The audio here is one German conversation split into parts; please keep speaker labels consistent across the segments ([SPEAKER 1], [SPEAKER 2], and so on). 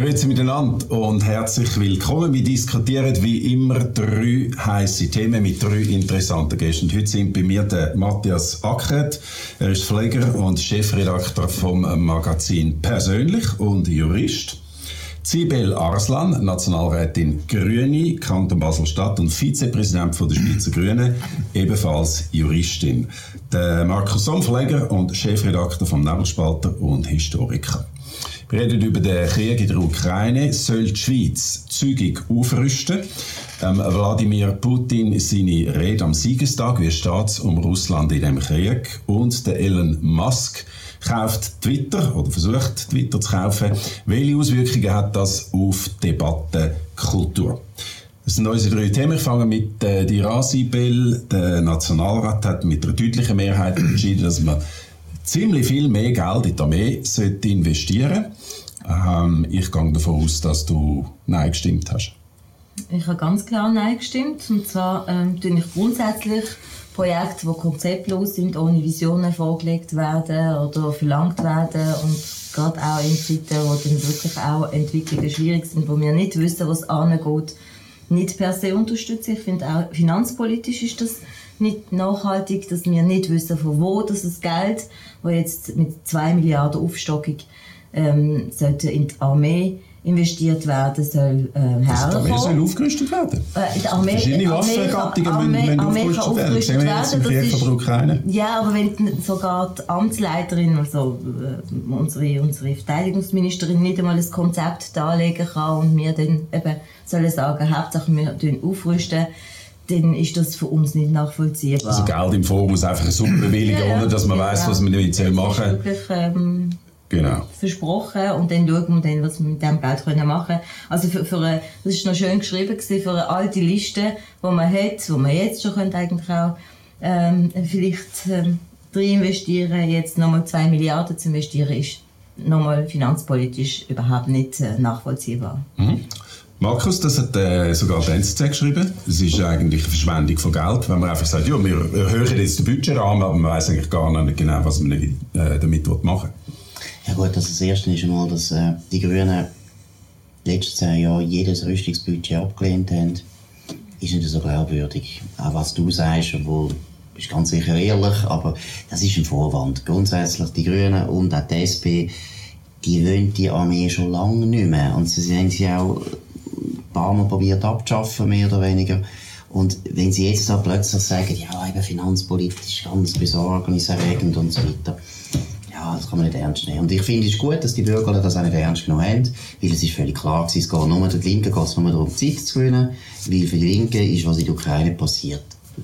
[SPEAKER 1] Grüezi miteinander und herzlich willkommen. Wir diskutieren wie immer 3 heisse Themen mit 3 interessanten Gästen. Und heute sind bei mir der Matthias Ackert. Er ist Pfleger und Chefredakteur vom Magazin Persönlich und Jurist. Sibel Arslan, Nationalrätin Grüne, Kanton Basel-Stadt und Vizepräsident der Schweizer Grünen, ebenfalls Juristin. Der Markus Somm, Pfleger und Chefredakteur vom Nebelspalter und Historiker. Wir reden über den Krieg in der Ukraine. Soll die Schweiz zügig aufrüsten? Wladimir Putin seine Rede am Siegestag, wie steht es um Russland in dem Krieg? Und der Elon Musk kauft Twitter oder versucht Twitter zu kaufen. Welche Auswirkungen hat das auf die Debattenkultur? Das sind unsere 3 Themen. Ich fange mit dir Sibel. Der Nationalrat hat mit einer deutlichen Mehrheit entschieden, dass man ziemlich viel mehr Geld in die Armee investieren sollte. Ich gehe davon aus, dass du Nein gestimmt hast.
[SPEAKER 2] Ich habe ganz klar Nein gestimmt. Und zwar tue ich grundsätzlich Projekte, die konzeptlos sind, ohne Visionen vorgelegt werden oder verlangt werden. Und gerade auch in Zeiten, wo dann wirklich auch Entwicklungen schwierig sind, wo wir nicht wissen, was angeht, nicht per se unterstützen. Ich finde auch finanzpolitisch ist das nicht nachhaltig, dass wir nicht wissen, von wo das Geld, das jetzt mit 2 Milliarden Aufstockung sollte in die Armee investiert werden soll, herkommen.
[SPEAKER 1] Die Armee soll aufgerüstet werden. Verschiedene Waffengattungen müssen aufgerüstet werden. Das sehen wir jetzt im Krieg von der Ukraine.
[SPEAKER 2] Ja, aber wenn sogar die Amtsleiterin, also unsere Verteidigungsministerin, nicht einmal ein Konzept darlegen kann und wir dann eben sollen sagen, Hauptsache wir aufrüsten, dann ist das für uns nicht nachvollziehbar.
[SPEAKER 1] Also Geld im Voraus einfach eine Summe bewilligen, ohne dass man weiss, was man damit machen soll. Genau.
[SPEAKER 2] Versprochen und dann schauen wir dann, was wir mit diesem Geld machen können. Also das ist noch schön geschrieben gewesen, für eine alte Liste, die man hat, wo man jetzt schon eigentlich auch vielleicht reinvestieren, jetzt nochmal 2 Milliarden zu investieren, ist nochmal finanzpolitisch überhaupt nicht nachvollziehbar.
[SPEAKER 1] Mhm. Markus, das hat sogar die NZZ geschrieben. Es ist eigentlich eine Verschwendung von Geld, wenn man einfach sagt, ja, wir erhöhen jetzt den Budgetrahmen, aber man weiss eigentlich gar nicht genau, was man damit machen will.
[SPEAKER 3] Ja gut, also das Erste ist einmal, dass die Grünen die letzten 10 Jahre jedes Rüstungsbudget abgelehnt haben. Ist nicht so glaubwürdig. Auch was du sagst, obwohl, ist ganz sicher ehrlich, aber das ist ein Vorwand. Grundsätzlich die Grünen und auch die SP, die wollen die Armee schon lange nicht mehr. Und sie haben sie auch ein paar Mal probiert abzuschaffen, mehr oder weniger. Und wenn sie jetzt da plötzlich sagen, ja, eben finanzpolitisch ganz besorgniserregend und so weiter, ja, das kann man nicht ernst nehmen. Und ich finde es gut, dass die Bürger das auch nicht ernst genommen haben, weil es ist völlig klar gewesen, es geht nur den Linken geht es nur darum, Zeit zu gewinnen, weil für die Linken ist, was in der Ukraine passiert.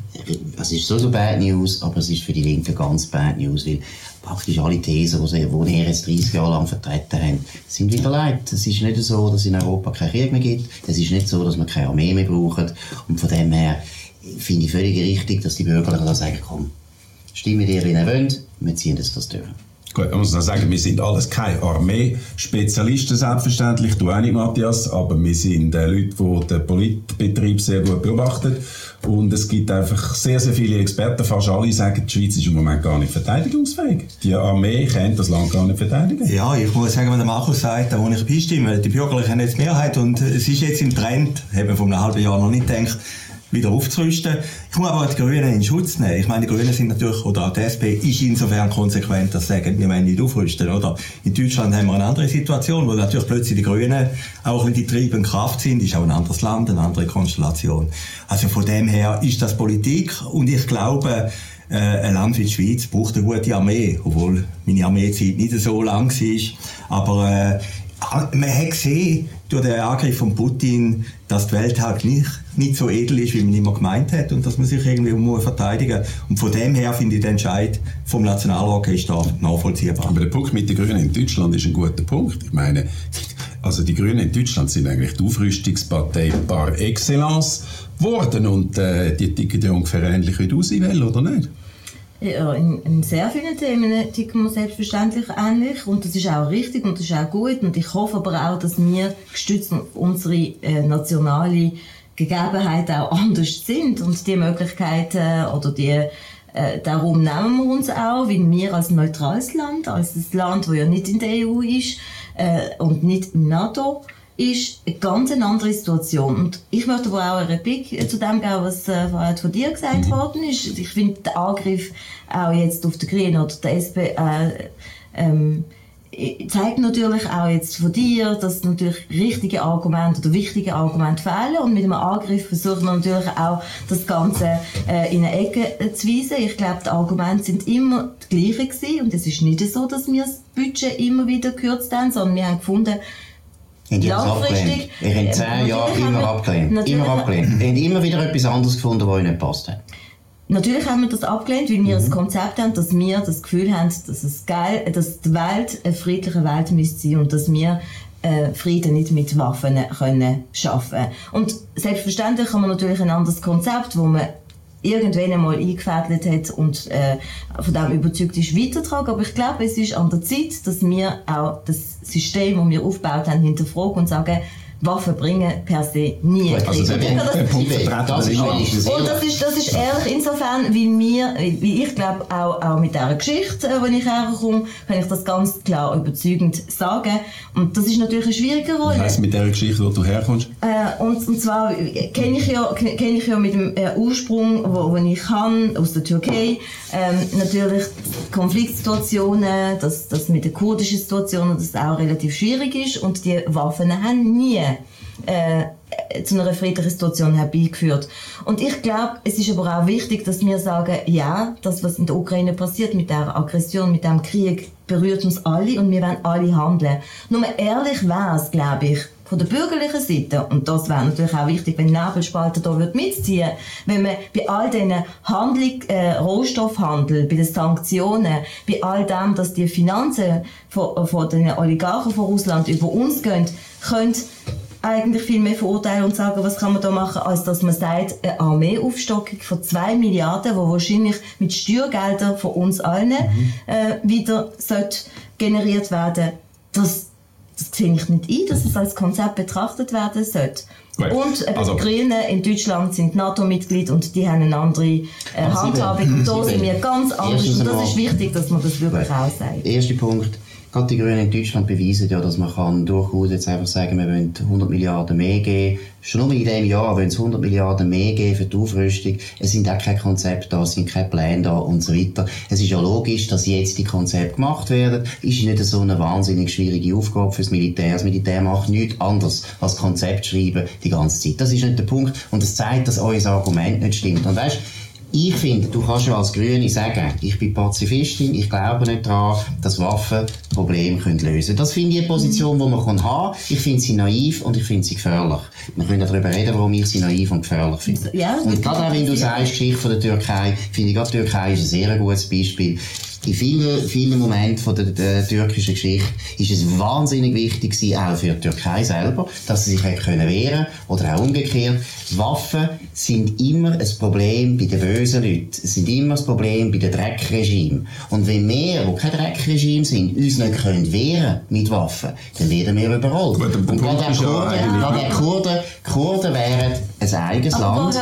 [SPEAKER 3] Es ist so Bad News, aber es ist für die Linken ganz Bad News, weil praktisch alle Thesen, die wir jetzt 30 Jahre lang vertreten haben, sind wieder leid. Es ist nicht so, dass es in Europa keinen Krieg mehr gibt. Es ist nicht so, dass wir keine Armee mehr brauchen. Und von dem her finde ich völlig richtig, dass die Bürger da sagen, komm, stimmen ihr, wie ihr wollt, wir ziehen das durch.
[SPEAKER 1] Gut, man muss dann sagen, wir sind alles keine Armee-Spezialisten, selbstverständlich, du auch nicht, Matthias, aber wir sind Leute, die den Politbetrieb sehr gut beobachten. Und es gibt einfach sehr, sehr viele Experten, fast alle sagen, die Schweiz ist im Moment gar nicht verteidigungsfähig. Die Armee kann das Land gar nicht verteidigen.
[SPEAKER 4] Ja, ich muss sagen, wenn der Markus sagt, da wo ich beistimme, die Bürgerlichen haben jetzt Mehrheit und es ist jetzt im Trend, haben wir vor einem halben Jahr noch nicht gedacht, wieder aufzurüsten. Ich muss aber die Grünen in Schutz nehmen. Ich meine, die Grünen sind natürlich, oder auch die SP ist insofern konsequent, dass sie sagen, wir wollen nicht aufrüsten, oder? In Deutschland haben wir eine andere Situation, wo natürlich plötzlich die Grünen auch die treibende Kraft sind, ist auch ein anderes Land, eine andere Konstellation. Also von dem her ist das Politik und ich glaube, ein Land wie die Schweiz braucht eine gute Armee, obwohl meine Armeezeit nicht so lang war. Aber man hat gesehen, durch den Angriff von Putin, dass die Welt halt nicht so edel ist, wie man immer gemeint hat und dass man sich irgendwie muss verteidigen muss. Und von dem her finde ich den Entscheid vom Nationalrat ist da nachvollziehbar.
[SPEAKER 1] Aber der Punkt mit den Grünen in Deutschland ist ein guter Punkt. Ich meine, also die Grünen in Deutschland sind eigentlich die Aufrüstungspartei par excellence geworden und die ticken ja ungefähr ähnlich wie du sie will, oder nicht?
[SPEAKER 2] Ja, in sehr vielen Themen ticken wir selbstverständlich ähnlich und das ist auch richtig und das ist auch gut und ich hoffe aber auch, dass wir gestützt auf unsere nationale Gegebenheiten auch anders sind und die Möglichkeiten oder darum nehmen wir uns auch, weil wir als neutrales Land, als das Land, das ja nicht in der EU ist und nicht im NATO, ist eine ganz andere Situation. Und ich möchte aber auch eine Replik zu dem geben, was vorher von dir gesagt worden ist. Ich finde den Angriff auch jetzt auf die Grünen oder die SP zeigt natürlich auch jetzt von dir, dass natürlich richtige Argumente oder wichtige Argumente fehlen, und mit einem Angriff versucht man natürlich auch das Ganze in eine Ecke zu weisen. Ich glaube, die Argumente sind immer die gleichen gewesen, und es ist nicht so, dass wir das Budget immer wieder gekürzt haben, sondern wir haben gefunden,
[SPEAKER 3] langfristig... Ich habe 10 Jahre immer abgelehnt. Immer abgelehnt. Wir haben immer wieder etwas anderes gefunden, was euch nicht passt hat.
[SPEAKER 2] Natürlich haben wir das abgelehnt, weil wir ein Konzept haben, dass wir das Gefühl haben, dass die Welt eine friedliche Welt müsste sein und dass wir Frieden nicht mit Waffen können schaffen. Und selbstverständlich haben wir natürlich ein anderes Konzept, wo man irgendwann einmal eingefädelt hat und von dem überzeugt ist, weitertragen. Aber ich glaube, es ist an der Zeit, dass wir auch das System, das wir aufgebaut haben, hinterfragen und sagen, Waffen bringen per se nie Krieg.
[SPEAKER 1] Also der Punkt
[SPEAKER 2] und das ist ehrlich insofern, wie ich glaube, auch mit dieser Geschichte, wenn ich herkomme, kann ich das ganz klar überzeugend sagen. Und das ist natürlich eine schwierige Rolle.
[SPEAKER 1] Was heisst mit dieser Geschichte, wo du herkommst?
[SPEAKER 2] Und zwar kenne ich ja mit dem Ursprung, wo ich kann, aus der Türkei, natürlich Konfliktsituationen, dass mit der kurdischen Situation das auch relativ schwierig ist, und die Waffen haben nie zu einer friedlichen Situation herbeigeführt. Und ich glaube, es ist aber auch wichtig, dass wir sagen, ja, das, was in der Ukraine passiert, mit der Aggression, mit dem Krieg, berührt uns alle, und wir wollen alle handeln. Nur ehrlich wäre es, glaube ich, von der bürgerlichen Seite, und das wäre natürlich auch wichtig, wenn Nebelspalter da mitziehen, wenn man bei all diesen Rohstoffhandel, bei den Sanktionen, bei all dem, dass die Finanzen von den Oligarchen von Russland über uns gehen, könnte eigentlich viel mehr verurteilen und sagen, was kann man da machen, als dass man sagt, eine Armeeaufstockung von 2 Milliarden, die wahrscheinlich mit Steuergeldern von uns allen wieder generiert werden. Das sehe ich nicht ein, dass es als Konzept betrachtet werden sollte. Gut. Und die Grünen in Deutschland sind NATO-Mitglied, und die haben eine andere Handhabung. Und da sind wir ganz anders. Und das ist wichtig, dass man das wirklich auch sagt.
[SPEAKER 3] Erster Punkt. Gerade die Grünen in Deutschland beweisen ja, dass man durchaus jetzt einfach sagen, wir wollen 100 Milliarden mehr geben. Schon nur in diesem Jahr wollen sie 100 Milliarden mehr geben für die Aufrüstung. Es sind auch keine Konzepte da, es sind keine Pläne da und so weiter. Es ist ja logisch, dass jetzt die Konzepte gemacht werden. Ist nicht so eine wahnsinnig schwierige Aufgabe fürs Militär. Das Militär macht nichts anderes als Konzept schreiben die ganze Zeit. Das ist nicht der Punkt. Und das zeigt, dass euer Argument nicht stimmt. Und weißt, ich finde, du kannst ja als Grüne sagen, ich bin Pazifistin, ich glaube nicht daran, dass Waffen Probleme lösen können. Das finde ich eine Position, die man haben kann. Ich finde sie naiv und ich finde sie gefährlich. Wir können darüber reden, warum ich sie naiv und gefährlich finde. Ja, und gerade auch wenn du sagst, Geschichte von der Türkei, finde ich, gerade die Türkei ist ein sehr gutes Beispiel. In vielen Momenten von der türkischen Geschichte ist es wahnsinnig wichtig gewesen, auch für die Türkei selber, dass sie sich wehren können, oder auch umgekehrt. Waffen sind immer ein Problem bei den bösen Leuten. Es sind immer ein Problem bei den Dreckregimen. Und wenn wir, die kein Dreckregime sind, uns nicht können wehren mit Waffen, dann werden wir überrollt. Und gerade Kurden wären ein eigenes Land.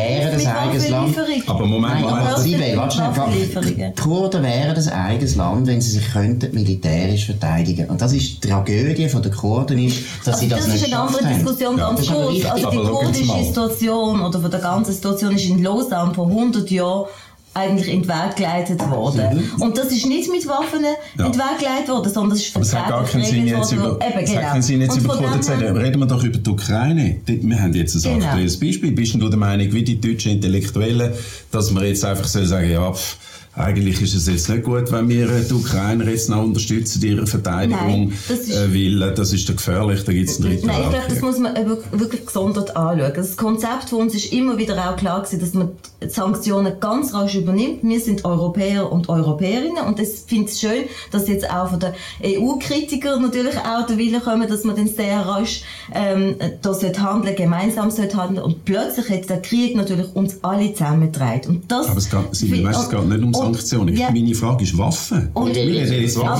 [SPEAKER 1] Aber Moment.
[SPEAKER 3] Die Kurden wären ein eigenes Land, wenn sie sich könnten militärisch verteidigen. Und das ist die Tragödie der Kurden, ist, dass sie das nicht schaffen.
[SPEAKER 2] Das ist eine andere Diskussion, ganz kurz. Also die kurdische Situation, oder von der ganzen Situation, ist in Lausanne vor 100 Jahren eigentlich in den Weg geleitet worden. Und das ist nicht mit Waffen in den Weg geleitet worden, sondern das ist
[SPEAKER 1] es hat gar keinen Sinn, jetzt über Kurden zu reden. Reden wir doch über die Ukraine. Wir haben jetzt ein aktuelles Beispiel. Bist du der Meinung, wie die deutschen Intellektuellen, dass man jetzt einfach sagen, ja, eigentlich ist es jetzt nicht gut, wenn wir die Ukrainer jetzt noch unterstützen in ihrer Verteidigung, weil das ist doch gefährlich, da gibt es einen dritten
[SPEAKER 2] Nein, ich glaube, das muss man wirklich gesondert anschauen. Das Konzept von uns ist immer wieder auch klar gewesen, dass man die Sanktionen ganz rasch übernimmt. Wir sind Europäer und Europäerinnen, und ich finde es schön, dass jetzt auch von den EU-Kritikern natürlich auch der Wille kommen, dass man dann sehr rasch da handeln, gemeinsam handeln, und plötzlich hat der Krieg natürlich uns alle zusammengetragen. Und das
[SPEAKER 1] aber es geht nicht um Sanktionen. Ja. Meine Frage ist Waffen.
[SPEAKER 2] Das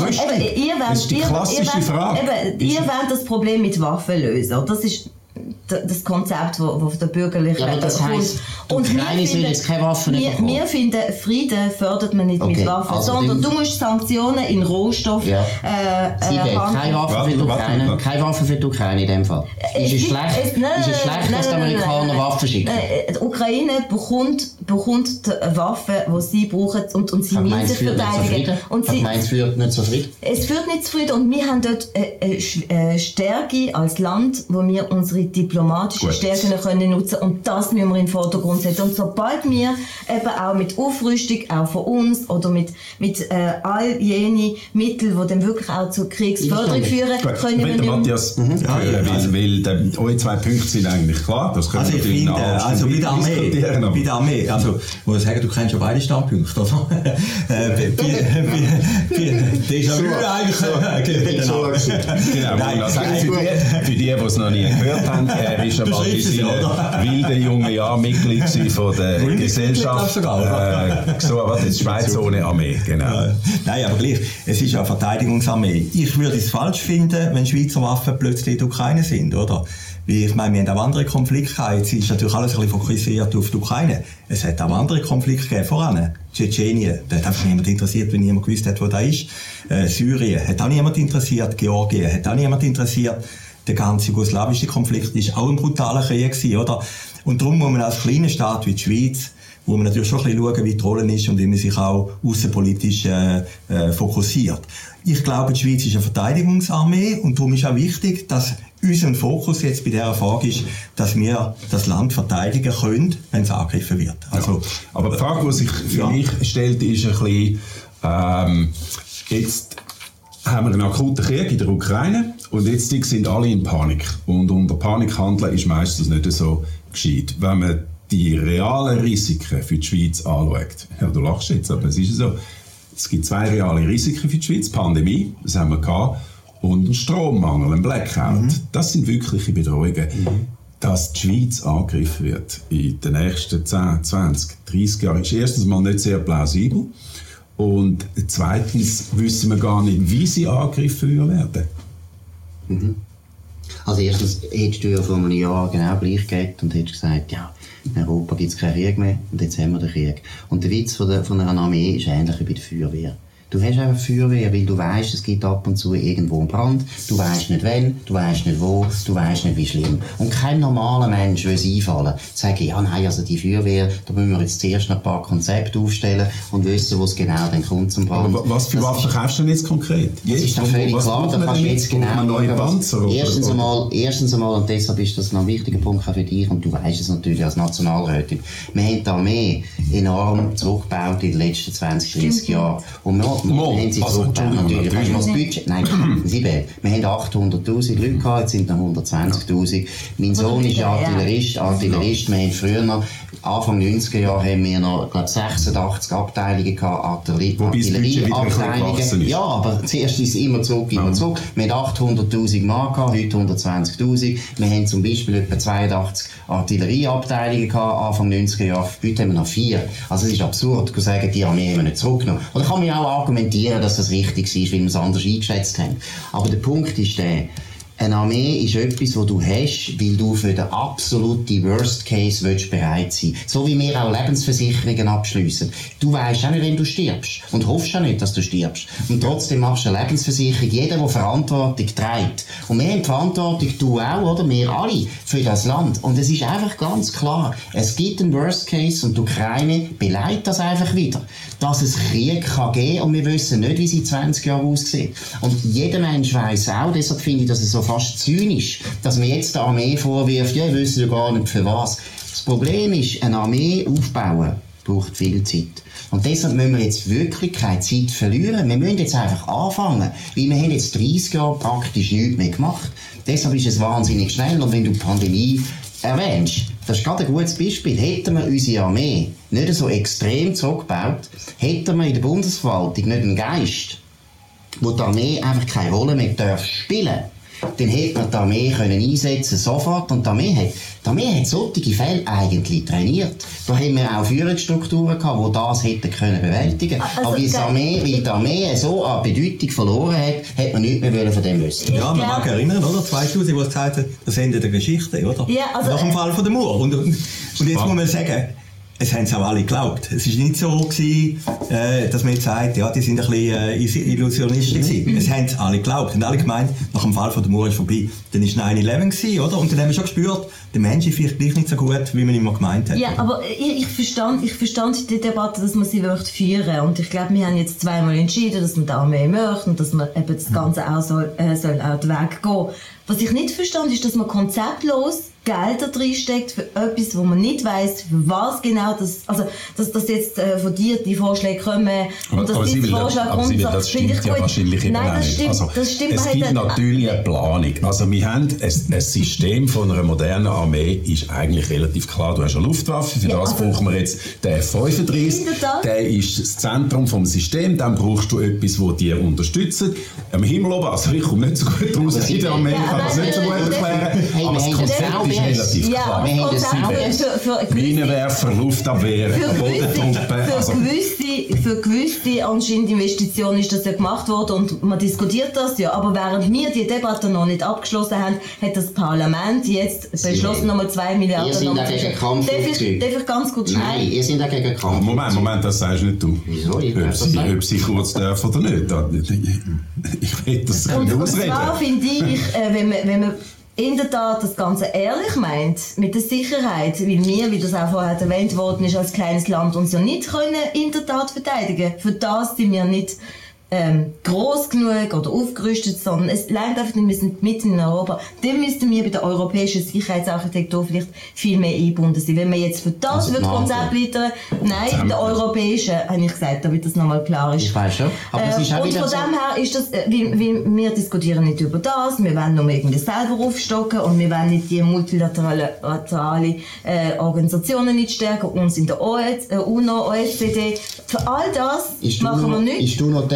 [SPEAKER 2] ist die klassische Frage. Ihr wollt das Problem mit Waffen lösen. Das das Konzept, das von der bürgerlichen
[SPEAKER 3] aber das heisst, die Ukraine soll jetzt keine Waffen bekommen.
[SPEAKER 2] Wir finden, Frieden fördert man nicht mit Waffen, also sondern du musst Sanktionen in Rohstoff
[SPEAKER 3] keine Waffen für die Ukraine in dem Fall. Ist es schlecht, dass die Amerikaner Waffen schicken?
[SPEAKER 2] Die Ukraine bekommt Waffen, die sie brauchen und sie müssen sich verteidigen. Ich meine,
[SPEAKER 3] es führt nicht zu Frieden.
[SPEAKER 2] Es führt nicht zu Frieden und wir haben dort Stärke als Land, wo wir unsere diplomatischen Stärken können nutzen und das müssen wir in den Vordergrund setzen. Und sobald wir eben auch mit Aufrüstung, auch von uns oder mit all jenen Mitteln, die dann wirklich auch zur Kriegsförderung führen, können wir nicht...
[SPEAKER 1] Matthias, weil eure 2 Punkte sind eigentlich klar, das können wir natürlich
[SPEAKER 4] bei der Armee, also ich muss sagen, du kennst schon beide Standpunkte, oder?
[SPEAKER 1] Für die es noch nie gehört haben, er ist einmal in seinen wilden jungen Jahren Mitglied von der Gesellschaft Schweiz ohne Armee, genau.
[SPEAKER 4] Nein, aber gleich, es ist ja Verteidigungsarmee. Ich würde es falsch finden, wenn Schweizer Waffen plötzlich in der Ukraine sind, oder? Wie, ich meine, wir haben auch andere Konflikte gehabt. Jetzt ist natürlich alles ein bisschen fokussiert auf die Ukraine. Es hat auch andere Konflikte gegeben, voran. Tschetschenien, da hat einfach niemand interessiert, wenn niemand gewusst hat, wo da ist. Syrien, hat auch niemand interessiert. Georgien, hat auch niemand interessiert. Der ganze jugoslawische Konflikt ist auch ein brutaler Krieg gewesen, oder? Und darum muss man als kleiner Staat wie die Schweiz, wo man natürlich schon ein bisschen schauen, wie die Rolle ist und wie man sich auch außenpolitisch fokussiert. Ich glaube, die Schweiz ist eine Verteidigungsarmee und darum ist auch wichtig, dass unser Fokus jetzt bei dieser Frage ist, dass wir das Land verteidigen können, wenn es angegriffen wird. Also,
[SPEAKER 1] aber die Frage, die sich für mich stellt, ist ein bisschen, jetzt haben wir einen akuten Krieg in der Ukraine und jetzt sind alle in Panik. Und unter Panik handeln ist meistens nicht so gescheit. Wenn man die realen Risiken für die Schweiz anschaut, ja, du lachst jetzt, aber es ist so, es gibt 2 reale Risiken für die Schweiz, Pandemie, das haben wir gehabt, und ein Strommangel, ein Blackout. Das sind wirkliche Bedrohungen. Dass die Schweiz angegriffen wird in den nächsten 10, 20, 30 Jahren, ist erstens mal nicht sehr plausibel. Und zweitens wissen wir gar nicht, wie sie angegriffen werden.
[SPEAKER 3] Also erstens hättest du ja vor einem Jahr genau gleich gehabt und hättest gesagt, ja, in Europa gibt es keinen Krieg mehr und jetzt haben wir den Krieg. Und der Witz von einer Armee ist ähnlich wie bei der Feuerwehr. Du hast einfach Feuerwehr, weil du weisst, es gibt ab und zu irgendwo einen Brand. Du weisst nicht wann, du weisst nicht wo, du weisst nicht wie schlimm. Und kein normaler Mensch will es einfallen. Sagen, ja, nein, also die Feuerwehr, da müssen wir jetzt zuerst noch ein paar Konzepte aufstellen und wissen, wo es genau dann kommt zum Brand.
[SPEAKER 1] Aber was für Waffen kaufst du denn jetzt konkret?
[SPEAKER 3] Das ist doch völlig klar, da kannst du jetzt genau
[SPEAKER 1] neue Panzer.
[SPEAKER 3] Erstens einmal, und deshalb ist das noch ein wichtiger Punkt auch für dich, und du weisst es natürlich als Nationalrätin, wir haben die Armee enorm zurückgebaut in den letzten 20, 30 Jahren. Und wir haben sie zurückgebaut, natürlich. Kannst du mal das Budget? Nein, wir haben 800'000 Leute gehabt, jetzt sind noch 120'000. Mein Sohn ist Artillerist. Wir haben früher, Anfang 90er Jahre, haben wir noch, glaube 86 Abteilungen gehabt, Artillerieabteilungen. Ja, aber zuerst ist es immer zurück. Wir haben 800'000 Mann gehabt, heute 120'000. Wir haben zum Beispiel etwa 82 Artillerieabteilungen gehabt, Anfang 90er Jahre. Heute haben wir noch 4. Also es ist absurd, zu sagen, die Armee haben wir nicht zurückgenommen. Oder kann man ja auch argumentieren, dass das richtig ist, weil wir es anders eingeschätzt haben. Aber der Punkt ist der, eine Armee ist etwas, was du hast, weil du für den absoluten Worst Case bereit sein willst. So wie wir auch Lebensversicherungen abschliessen. Du weisst auch nicht, wenn du stirbst. Und hoffst auch nicht, dass du stirbst. Und trotzdem machst du eine Lebensversicherung. Jeder, der Verantwortung trägt. Und wir haben Verantwortung, du auch, oder? Wir alle, für das Land. Und es ist einfach ganz klar, es gibt einen Worst Case und die Ukraine beleidigt das einfach wieder. Dass es Krieg kann geben und wir wissen nicht, wie sie in 20 Jahren aussieht. Und jeder Mensch weiss auch, deshalb finde ich, dass es so fast zynisch, dass man jetzt der Armee vorwirft, ja, ich wüsste ja gar nicht für was. Das Problem ist, eine Armee aufbauen braucht viel Zeit. Und deshalb müssen wir jetzt wirklich keine Zeit verlieren. Wir müssen jetzt einfach anfangen, weil wir haben jetzt 30 Jahre praktisch nichts mehr gemacht. Deshalb ist es wahnsinnig schnell. Und wenn du die Pandemie erwähnst, das ist gerade ein gutes Beispiel. Hätten wir unsere Armee nicht so extrem zurückgebaut, hätten wir in der Bundesverwaltung nicht einen Geist, wo die Armee einfach keine Rolle mehr spielen darf, dann hätte man die Armee können einsetzen sofort. Und die Armee hat solche Fälle eigentlich trainiert. Da haben wir auch Führungsstrukturen gehabt, die das hätten können bewältigen.
[SPEAKER 2] Also,
[SPEAKER 3] aber weil die Armee so an Bedeutung verloren hat man nichts mehr von dem wissen.
[SPEAKER 4] Ja, man mag erinnern, oder? 2000, wo es gesagt hat, das Ende der Geschichte, oder?
[SPEAKER 2] Ja, also,
[SPEAKER 4] nach dem Fall von der Mauer. Und jetzt muss man sagen, es haben es auch alle geglaubt. Es war nicht so gewesen, dass man jetzt sagt, ja, die sind ein bisschen Illusionisten gewesen. Es haben es alle geglaubt. Und alle gemeint, nach dem Fall von der Mauer ist vorbei. Dann war 9/11 gewesen, oder? Und dann haben wir schon gespürt, der Mensch ist vielleicht gleich nicht so gut, wie man immer gemeint hat.
[SPEAKER 2] Ja, aber ich verstand die Debatte, dass man sie führen möchte. Und ich glaube, wir haben jetzt zweimal entschieden, dass man die Armee möchte und dass man eben das Ganze auch soll auch den Weg gehen. Was ich nicht verstand, ist, dass man konzeptlos Gelder reinsteckt für etwas, wo man nicht weiss, für was genau das, also, dass jetzt von dir die Vorschläge kommen und dass die Vorschläge kommen,
[SPEAKER 1] das stimmt ja wahrscheinlich eben auch nicht. Es gibt natürlich eine Planung. Also wir haben ein System von einer modernen Armee ist eigentlich relativ klar. Du hast eine Luftwaffe, für das brauchen wir jetzt den F-35, der ist das Zentrum vom System, dann brauchst du etwas, das dir unterstützt. Am Himmel oben, also ich komme nicht so gut raus in der Armee, ich kann das nicht so gut erklären, aber das Konzept ist relativ klar. Minenwerfer, Luftabwehr, Bodentruppen.
[SPEAKER 2] Für gewisse anscheinend Investitionen ist das ja gemacht worden und man diskutiert das ja. Aber während wir die Debatte noch nicht abgeschlossen haben, hat das Parlament jetzt beschlossen, nochmal 2 Milliarden
[SPEAKER 3] ihr seid dagegen Kampfflugzeuge.
[SPEAKER 2] Darf ich ganz kurz schnell?
[SPEAKER 3] Nein, ihr seid dagegen Kampfflugzeuge.
[SPEAKER 1] Moment, das sagst nicht du.
[SPEAKER 3] Wieso?
[SPEAKER 1] Ob sie kurz dürfen oder nicht. Ich will das ausreden.
[SPEAKER 2] Und zwar finde ich, wenn man in der Tat das Ganze ehrlich meint, mit der Sicherheit, weil wir, wie das auch vorher erwähnt worden ist, als kleines Land uns ja nicht können in der Tat verteidigen. Für das sind wir nicht gross genug oder aufgerüstet, sondern es reicht einfach, wir sind mitten in Europa. Dann müssten wir bei der europäischen Sicherheitsarchitektur vielleicht viel mehr eingebunden sein. Wenn wir jetzt für das Konzept liefern, nein, bei der europäischen, habe ich gesagt, damit das nochmal klar ist.
[SPEAKER 3] Ich weiß schon. Aber es ist auch
[SPEAKER 2] und von dem her ist das, wir diskutieren nicht über das, wir wollen nur irgendwie selber aufstocken und wir wollen nicht die multilaterale Organisationen nicht stärken, uns in der UNO, OECD. Für all das machen wir nichts.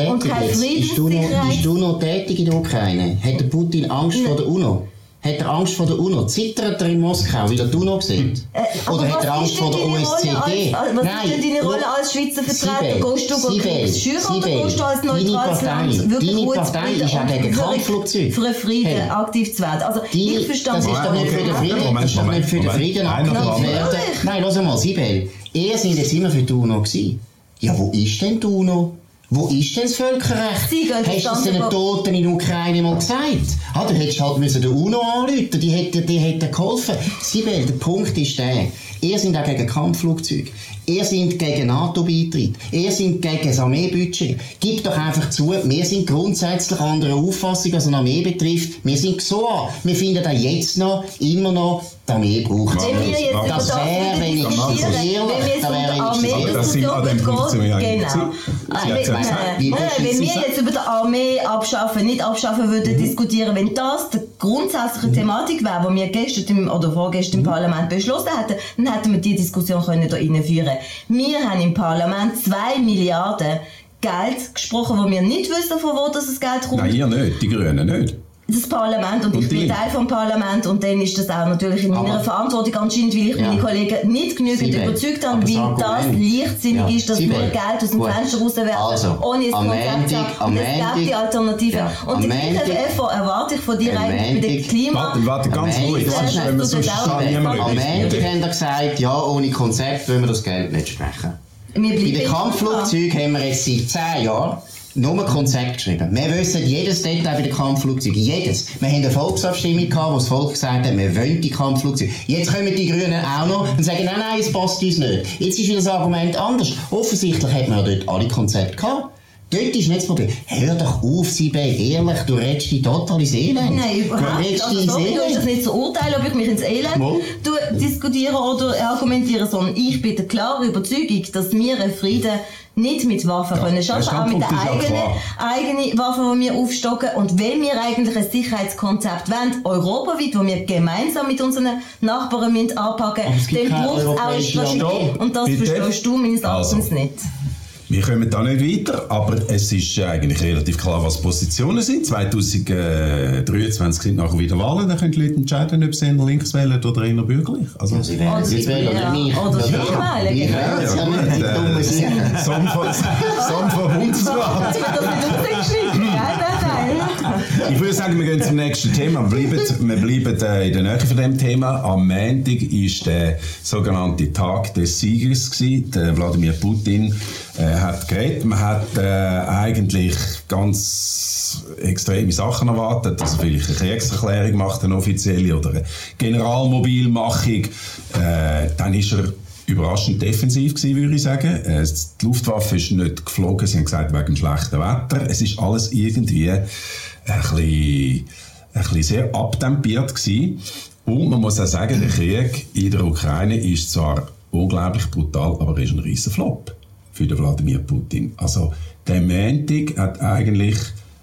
[SPEAKER 2] Ist
[SPEAKER 3] du noch tätig in der Ukraine? Hat der Putin Angst vor der UNO? Hat er Angst vor der UNO? Zittert er in Moskau, wie der UNO sieht? Oder hat er Angst vor der OSZE?
[SPEAKER 2] Was ist denn deine Rolle als Schweizer Vertreter? Gehst du Kriegs schüren oder gehst du als neutrales Land wirklich
[SPEAKER 3] deine Partei ist auch gegen Kampfflugzeuge.
[SPEAKER 2] Für einen Frieden aktiv zu werden? Also, ich verstand
[SPEAKER 3] das ist doch nicht für den Frieden. Das ist doch nicht für den Frieden aktiv werden. Nein, lass mal, Sibel. Ihr seid jetzt immer für die UNO gewesen. Ja, wo ist denn die UNO? Wo ist denn das Völkerrecht? Hast du das den Toten in der Ukraine mal gesagt? Du hättest halt den UNO anrufen, die hätten geholfen. Sibel, der Punkt ist der, ihr seid auch gegen Kampfflugzeuge. Ihr seid gegen NATO-Beitritt. Ihr seid gegen das Armeebudget. Gib doch einfach zu, wir sind grundsätzlich anderer Auffassung, was eine Armee betrifft. Wir sind so. Wir finden auch jetzt noch, immer noch, die Armee braucht es. Das wäre, wenn ich
[SPEAKER 1] das sind an dem Punkt zu mir.
[SPEAKER 2] Genau. Wenn wir jetzt über die Armee nicht abschaffen würden, diskutieren, wenn das die grundsätzliche Thematik wäre, die wir gestern oder vorgestern im Parlament beschlossen hätten, dann hätten wir diese Diskussion können da reinführen. Wir haben im Parlament 2 Milliarden Geld gesprochen, wo wir nicht wissen, von wo das Geld kommt.
[SPEAKER 1] Nein, ihr nicht, die Grünen nicht.
[SPEAKER 2] Das Parlament und ich bin Teil vom Parlament und dann ist das auch natürlich in meiner Verantwortung anscheinend, weil ich meine Kollegen nicht genügend überzeugt habe, wie das leichtsinnig ist, dass wir Geld aus dem Fenster rauswerfen, ohne ein Konzept zu haben. Und es gibt die Alternative. Und den gleichen Effort erwarte ich von dir eigentlich bei der Klima...
[SPEAKER 1] Warte, ganz ruhig.
[SPEAKER 3] Am Montag haben wir gesagt, ja, ohne Konzept wollen wir das Geld nicht sprechen. Bei den Kampfflugzeugen haben wir jetzt seit 10 Jahren nur ein Konzept geschrieben. Wir wissen jedes Detail bei den Kampfflugzeugen. Jedes. Wir haben eine Volksabstimmung gehabt, wo das Volk gesagt hat, wir wollen die Kampfflugzeuge. Jetzt kommen die Grünen auch noch und sagen, nein, es passt uns nicht. Jetzt ist wieder das Argument anders. Offensichtlich hat man ja dort alle Konzepte gehabt. Dort ist nicht das Problem. Hör doch auf, Sibel, ehrlich, du redest dich total ins Elend.
[SPEAKER 2] Nein, überhaupt nicht. Du hast nicht zu urteilen, ob ich mich ins Elend diskutiere oder argumentiere, sondern ich bin der klaren Überzeugung, dass wir einen Frieden nicht mit Waffen können schaffen, auch mit den eigenen Waffen, die wir aufstocken. Und wenn wir eigentlich ein Sicherheitskonzept wollen, europaweit, wo wir gemeinsam mit unseren Nachbarn anpacken müssen, dann braucht es auch eine Strategie. Und das verstehst du meines Erachtens nicht.
[SPEAKER 1] Wir kommen da nicht weiter, aber es ist eigentlich relativ klar, was Positionen sind. 2023 sind nachher wieder Wahlen, dann können die Leute entscheiden, ob sie eher links wählen oder eher bürgerlich. Also,
[SPEAKER 3] Sie wählen oder nicht mich.
[SPEAKER 2] Oder sie wählen, genau.
[SPEAKER 1] Song vom Bundesrat.
[SPEAKER 2] Das wird rausgeschrieben, gell?
[SPEAKER 1] Ich würde sagen, wir gehen zum nächsten Thema. Wir bleiben in der Nähe von dem Thema. Am Montag war der sogenannte Tag des Siegers gewesen. Der Wladimir Putin hat geredet. Man hat eigentlich ganz extreme Sachen erwartet, dass er vielleicht eine Kriegserklärung macht, eine offizielle, oder eine Generalmobilmachung. Dann ist er überraschend defensiv gewesen, würde ich sagen. Die Luftwaffe ist nicht geflogen, sie haben gesagt, wegen schlechtem Wetter. Es ist alles irgendwie ein bisschen sehr abtempiert gewesen. Und man muss auch sagen, der Krieg in der Ukraine ist zwar unglaublich brutal, aber er ist ein riesen Flop für den Wladimir Putin. Also der Montag hat eigentlich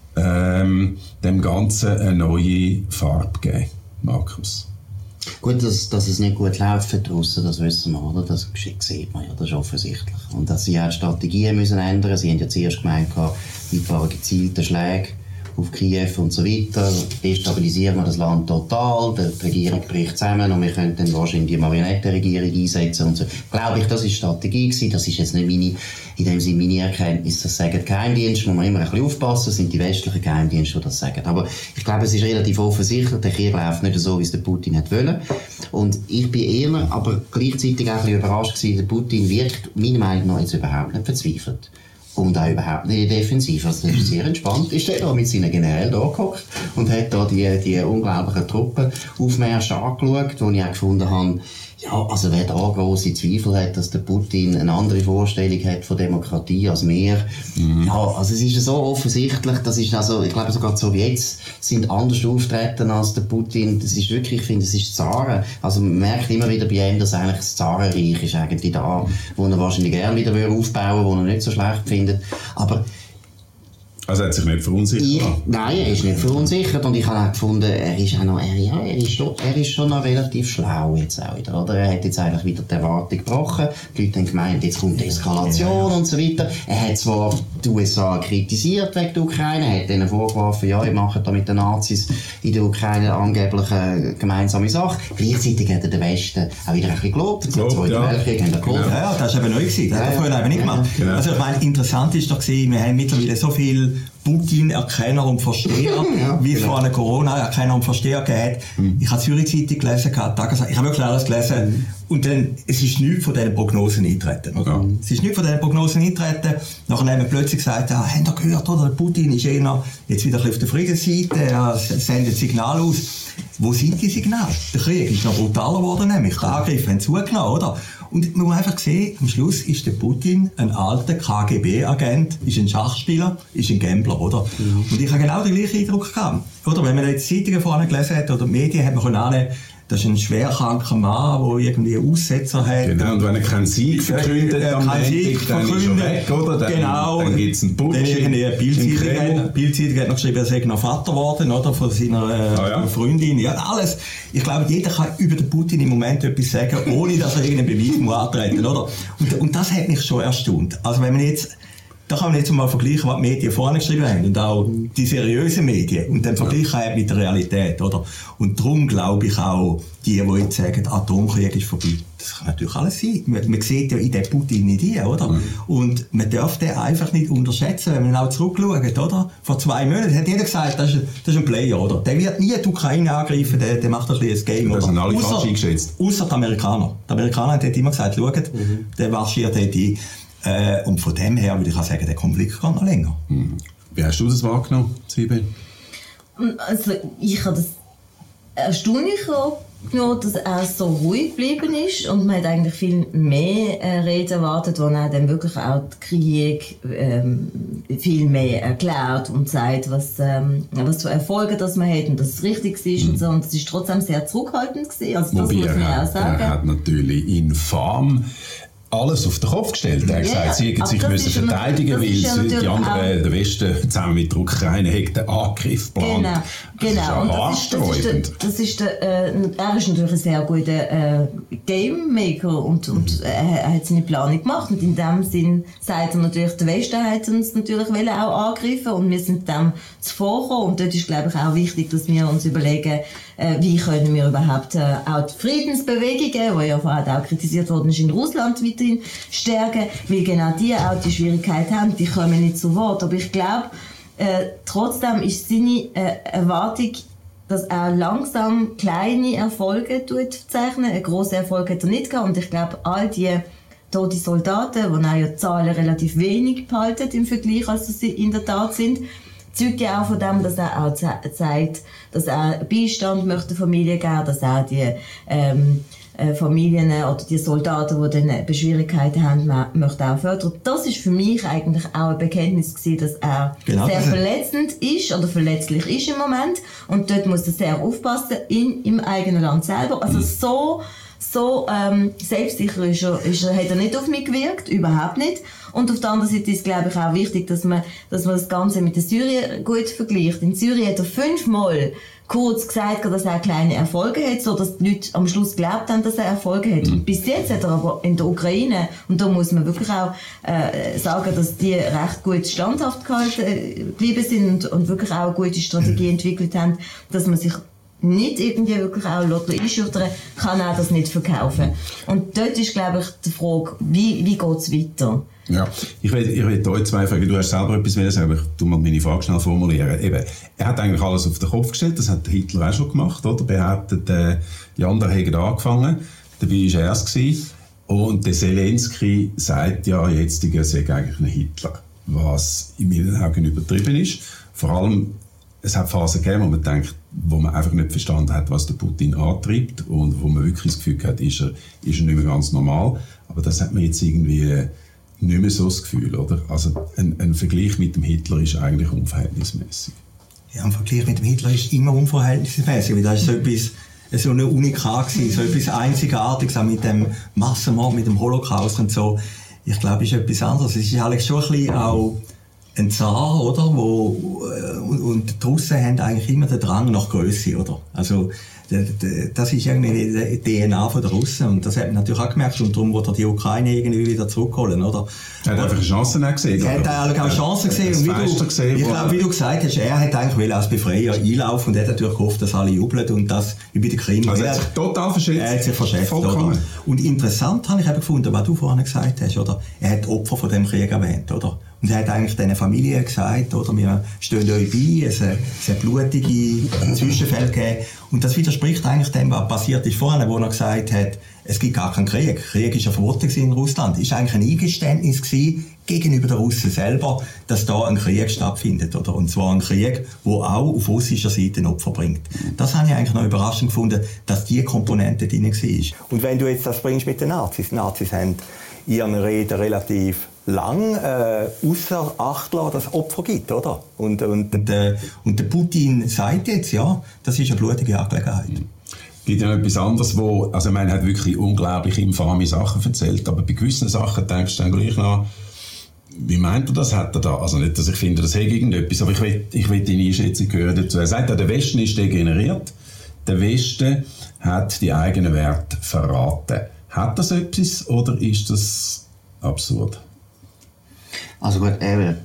[SPEAKER 1] dem Ganzen eine neue Farbe gegeben, Markus.
[SPEAKER 3] Gut, dass es nicht gut läuft für die Russen, das wissen wir, oder? Das sieht man ja, das ist offensichtlich. Und dass sie auch die Strategien müssen ändern. Sie haben ja zuerst gemeint, mit ein paar gezielten Schlägen auf Kiew und so weiter, destabilisieren wir das Land total, die Regierung bricht zusammen und wir können dann wahrscheinlich die Marionettenregierung einsetzen und so. Glaube ich, das war die Strategie gewesen. Das ist jetzt nicht in dem Sinne meine Erkenntnis, das sagen die Geheimdienste, muss man immer ein bisschen aufpassen, das sind die westlichen Geheimdienste, die das sagen. Aber ich glaube, es ist relativ offensichtlich, der Krieg läuft nicht so, wie es der Putin hat wollen. Und ich bin eher, aber gleichzeitig auch ein bisschen überrascht gewesen, der Putin wirkt meiner Meinung nach jetzt überhaupt nicht verzweifelt. Und auch überhaupt nicht defensiv. Also, das ist sehr entspannt. Ist er da mit seinen Generälen da gehockt und hat da die unglaublichen Truppenaufmärsche angeschaut, wo ich auch gefunden habe, ja, also wer da grosse Zweifel hat, dass der Putin eine andere Vorstellung hat von Demokratie als wir. Ja, also es ist so offensichtlich, das ist also, ich glaube sogar die Sowjets sind anders auftreten als der Putin. Das ist wirklich, ich finde, es ist Zaren. Also man merkt immer wieder bei ihm, dass eigentlich das Zarenreich ist eigentlich da, wo er wahrscheinlich gerne wieder aufbauen würde, wo er nicht so schlecht findet. Aber
[SPEAKER 1] also er hat sich nicht verunsichert?
[SPEAKER 3] Nein, er ist nicht verunsichert und ich habe auch gefunden, er ist schon noch relativ schlau jetzt auch wieder, oder? Er hat jetzt eigentlich wieder die Erwartung gebrochen. Die Leute haben gemeint, jetzt kommt die Eskalation und so weiter. Er hat zwar die USA kritisiert wegen der Ukraine, er hat ihnen vorgeworfen, ja, ihr macht da mit den Nazis in der Ukraine angeblich eine gemeinsame Sache. Gleichzeitig hat er den Westen auch wieder ein bisschen gelobt. Den Zweiten Weltkrieg haben er gelobt.
[SPEAKER 4] Ja, das ist eben neu gewesen. Das hat er vorher eben nicht gemacht. Genau. Also ich meine, interessant ist doch gewesen, wir haben mittlerweile so viel Putin-Erkenner und Versteher, wie es vor einer Corona-Erkenner und Versteher gegeben hat. Ich habe die Zürich-Zeitung gelesen, ich habe wirklich alles gelesen. Und dann, es ist nichts von diesen Prognosen eingetreten. Oder? Es ist nichts von diesen Prognosen eingetreten. Nachher haben wir plötzlich gesagt, ja, habt ihr gehört, oder? Der Putin ist eher jetzt wieder ein bisschen auf der Friedensseite, er sendet Signale aus. Wo sind die Signale? Der Krieg ist noch brutaler geworden, nämlich. Die Angriffe haben zugenommen, oder? Und man muss einfach sehen, am Schluss ist der Putin ein alter KGB-Agent, ist ein Schachspieler, ist ein Gambler, oder? Und ich habe genau den gleichen Eindruck gehabt. Oder? Wenn man jetzt Zeitungen vorne gelesen hat, oder die Medien, hat man können das ist ein schwerkranker Mann, der irgendwie Aussetzer hat.
[SPEAKER 1] Genau, und wenn er keinen Sieg verkündet am Montag, dann ist er weg, oder? Dann gibt es einen Putsch. Bild-Zeitung hat noch geschrieben, er sei noch Vater geworden, oder? Von seiner Freundin. Ja, alles. Ich glaube, jeder kann über den Putin im Moment etwas sagen, ohne dass er irgendeinen Beweis muss antreten, oder? Und das hat mich schon erstaunt. Also wenn man jetzt, da kann man jetzt mal vergleichen, was die Medien vorne geschrieben haben und auch die seriösen Medien und dann vergleichen mit der Realität, oder? Und darum glaube ich auch, die jetzt sagen, Atomkrieg ist vorbei, das kann natürlich alles sein. Man sieht ja in den Putin nicht die, oder? Und man darf den einfach nicht unterschätzen, wenn man auch zurückschaut, oder? Vor 2 Monaten hat jeder gesagt, das ist ein Player, oder? Der wird nie die Ukraine angreifen, der macht ein bisschen ein Game, oder? Das sind alle falsch eingeschätzt.
[SPEAKER 4] Ausser die Amerikaner. Die Amerikaner haben immer gesagt, schaut, der marschiert dort ein. Und von dem her würde ich auch sagen, der Konflikt geht noch länger.
[SPEAKER 1] Wie hast du das wahrgenommen, Sibylle?
[SPEAKER 2] Also, ich habe das erstaunlich genommen, dass er so ruhig geblieben ist und man hat eigentlich viel mehr Reden erwartet, wo er dann wirklich auch den Krieg viel mehr erklärt und sagt, was für Erfolge das man hat und dass es richtig ist und so. Und es ist trotzdem sehr zurückhaltend gewesen. Also das muss man auch sagen.
[SPEAKER 1] Er hat natürlich infam alles auf den Kopf gestellt. Er hat gesagt, sie hätten sich müssen verteidigen, weil die anderen, der Westen, zusammen mit der Ukraine, hätten den Angriff geplant.
[SPEAKER 2] Genau. Und er ist natürlich ein sehr guter Game Maker und er hat seine Planung gemacht. Und in dem Sinn sagt er natürlich, der Westen hat uns natürlich auch angegriffen und wir sind dem zuvorgekommen. Und dort ist, glaube ich, auch wichtig, dass wir uns überlegen, wie können wir überhaupt auch die Friedensbewegungen, die ja vorher auch kritisiert worden ist, in Russland weiterhin stärken, weil genau die auch die Schwierigkeit haben, die kommen nicht zu Wort. Aber ich glaube, trotzdem ist seine Erwartung, dass er langsam kleine Erfolge verzeichnet. Einen grossen Erfolg hat er nicht gehabt. Und ich glaube, all die tote Soldaten, die auch ja Zahlen relativ wenig behalten im Vergleich, als sie in der Tat sind, zeugt ja auch von dem, dass er auch zeigt, dass er Beistand möchte der Familie geben, dass er die Familien oder die Soldaten, die dann Schwierigkeiten haben, möchte auch fördern. Das ist für mich eigentlich auch ein Bekenntnis gewesen, dass er sehr verletzend ist oder verletzlich ist im Moment. Und dort muss er sehr aufpassen im eigenen Land selber. Also so selbstsicher hat er nicht auf mich gewirkt, überhaupt nicht. Und auf der anderen Seite ist, glaube ich, auch wichtig, dass man das Ganze mit der Syrien gut vergleicht. In Syrien hat er 5-mal kurz gesagt, dass er kleine Erfolge hat, so dass die Leute am Schluss geglaubt haben, dass er Erfolge hat. Und bis jetzt hat er aber in der Ukraine, und da muss man wirklich auch sagen, dass die recht gut standhaft geblieben sind und wirklich auch eine gute Strategie entwickelt haben, dass man sich nicht irgendwie wirklich auch Lotto einschüchtern, kann auch das nicht verkaufen. Und dort ist, glaube ich, die Frage, wie geht's weiter?
[SPEAKER 1] Ja, ich will euch zwei fragen. Du hast selber etwas sagen, aber ich tu mal meine Frage schnell formulieren. Eben, er hat eigentlich alles auf den Kopf gestellt, das hat Hitler auch schon gemacht, oder? Behauptet, die anderen haben angefangen, dabei war er es gewesen. Und der Zelensky sagt ja jetzt, er sei eigentlich ein Hitler, was in meinen Augen übertrieben ist. Vor allem, es hat Phasen gegeben, wo man denkt, wo man einfach nicht verstanden hat, was der Putin antreibt und wo man wirklich das Gefühl hat, ist er nicht mehr ganz normal. Aber das hat man jetzt irgendwie nicht mehr so das Gefühl, oder? Also ein Vergleich mit dem Hitler ist eigentlich unverhältnismäßig.
[SPEAKER 4] Ja, ein Vergleich mit dem Hitler ist immer unverhältnismäßig, weil das ist so eine Unikat gewesen, so etwas Einzigartiges, auch mit dem Massenmord, mit dem Holocaust und so. Ich glaube, es ist etwas anderes. Es ist eigentlich schon ein bisschen auch ein Zar, oder? Und die Russen haben eigentlich immer den Drang nach Grösse, oder? Also, das ist irgendwie die DNA von der Russen und das hat man natürlich auch gemerkt und darum wollte er die Ukraine irgendwie wieder zurückholen, oder?
[SPEAKER 1] Er hat einfach eine Chance gesehen.
[SPEAKER 4] Er hat eigentlich auch Chancen gesehen und ich glaube, wie du gesagt hast, er hat eigentlich als Befreier einlaufen und er hat natürlich gehofft, dass alle jubeln und das wie bei der Krim.
[SPEAKER 1] Also er hat sich total verschätzt.
[SPEAKER 4] Er hat sich verschätzt, oder? Und interessant habe ich eben gefunden, was du vorhin gesagt hast, oder? Er hat Opfer von dem Krieg erwähnt, oder? Und er hat eigentlich diesen Familien gesagt, oder, wir stehen euch bei, es hat blutige Zwischenfälle gegeben. Und das widerspricht eigentlich dem, was passiert ist vorhin, wo er gesagt hat, es gibt gar keinen Krieg. Krieg ist ja verboten in Russland. Ist eigentlich ein Eingeständnis gewesen gegenüber den Russen selber, dass da ein Krieg stattfindet, oder? Und zwar ein Krieg, der auch auf russischer Seite ein Opfer bringt. Das habe ich eigentlich noch überraschend gefunden, dass diese Komponente drin war. Und wenn du jetzt das bringst mit den Nazis, die Nazis haben in ihren Reden relativ lang ausser Acht lassen, dass es Opfer gibt, oder? Und der Putin sagt jetzt, ja, das ist eine blutige Angelegenheit.
[SPEAKER 1] Es gibt ja noch etwas anderes, also ich meine, er hat wirklich unglaublich infame Sachen erzählt, aber bei gewissen Sachen denkst du dann gleich nach, wie meint er das, hat er da? Also nicht, dass ich finde, das hätte irgendetwas, aber ich will deine Einschätzung hören dazu. Er sagt ja, der Westen ist degeneriert, der Westen hat die eigenen Werte verraten. Hat das etwas oder ist das absurd?
[SPEAKER 3] Also gut,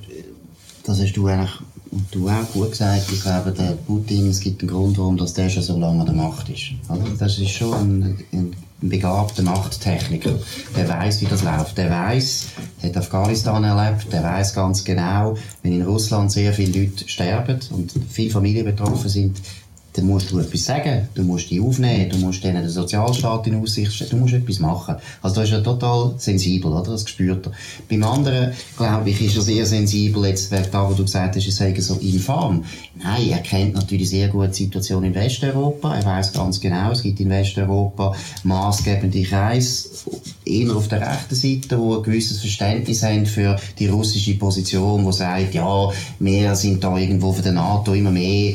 [SPEAKER 3] das hast du eigentlich und du auch gut gesagt. Ich glaube, der Putin, es gibt einen Grund, warum der schon so lange an der Macht ist. Also das ist schon ein begabter Machttechniker. Der weiss, wie das läuft. Der weiss, hat Afghanistan erlebt, der weiss ganz genau, wenn in Russland sehr viele Leute sterben und viele Familien betroffen sind, dann musst du etwas sagen, du musst die aufnehmen, du musst denen den Sozialstaat in Aussicht stellen, du musst etwas machen. Also da ist er total sensibel, oder? Das spürt er. Beim anderen, glaube ich, ist er sehr sensibel, jetzt, da, wo du gesagt hast, er sei so infam. Nein, er kennt natürlich sehr gut die Situation in Westeuropa, er weiss ganz genau, es gibt in Westeuropa maßgebende Kreise, eher auf der rechten Seite, die ein gewisses Verständnis haben für die russische Position, die sagt, ja, wir sind da irgendwo von der NATO immer mehr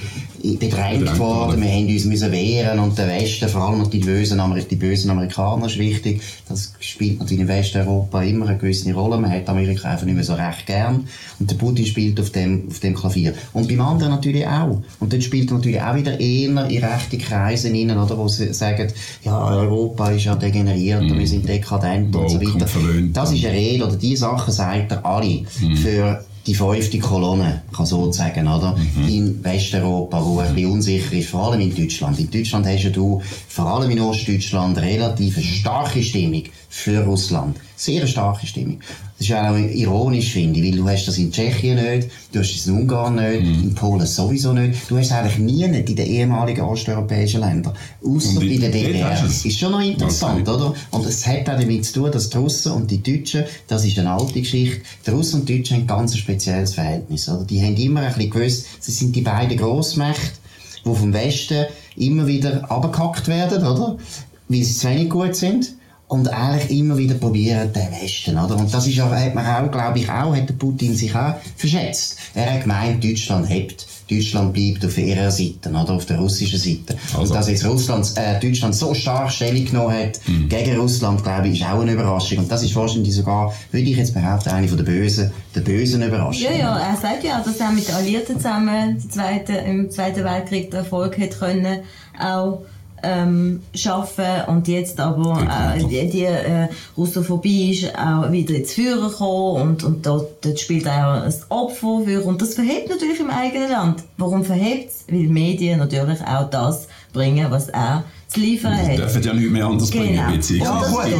[SPEAKER 3] bedrängt worden, wir haben uns müssen wehren und der Westen, vor allem die bösen Amerikaner ist wichtig, das spielt natürlich in Westeuropa immer eine gewisse Rolle, man hat Amerika einfach nicht mehr so recht gern und der Putin spielt auf dem Klavier. Und beim anderen natürlich auch. Und dann spielt er natürlich auch wieder eher in rechte Kreise rein, oder, wo sie sagen, ja, Europa ist ja degeneriert und wir sind dekadent und so weiter. Das ist eine Rede, oder die Sachen sagt er alle für die 5. Kolonne, kann so sagen, oder? In Westeuropa, wo ein bisschen unsicher ist, vor allem in Deutschland. In Deutschland hast du, vor allem in Ostdeutschland, relativ eine starke Stimmung für Russland. Sehr starke Stimmung. Das ist auch ironisch, finde ich, weil du hast das in Tschechien nicht, du hast es in Ungarn nicht, in Polen sowieso nicht. Du hast es eigentlich nie in den ehemaligen osteuropäischen Ländern. Ausser bei der DDR. Ist schon noch interessant, oder? Und es hat auch damit zu tun, dass die Russen und die Deutschen, das ist eine alte Geschichte, die Russen und die Deutschen haben ganz ein spezielles Verhältnis, oder? Die haben immer ein bisschen gewusst, sie sind die beiden Grossmächte, die vom Westen immer wieder abgehackt werden, oder? Weil sie zu wenig gut sind. Und eigentlich immer wieder probieren, den Westen, oder? Und das ist aber, hat man auch, glaube ich, hat der Putin sich auch verschätzt. Er hat gemeint, Deutschland hebt. Deutschland bleibt auf ihrer Seite, oder? Auf der russischen Seite. Also. Und dass jetzt Deutschland so stark Stellung genommen hat, gegen Russland, glaube ich, ist auch eine Überraschung. Und das ist wahrscheinlich sogar, würde ich jetzt behaupten, eine von der bösen Überraschungen.
[SPEAKER 2] Ja, er sagt ja, dass er mit den Alliierten zusammen im Zweiten Weltkrieg den Erfolg hat können, auch schaffen und jetzt aber die Russophobie ist auch wieder ins Führen gekommen und dort spielt auch ein Opfer für und das verhebt natürlich im eigenen Land. Warum verhebt es? Weil Medien natürlich auch das bringen, was er zu liefern hat.
[SPEAKER 1] Die dürfen ja nicht mehr anders bringen, beziehungsweise
[SPEAKER 4] die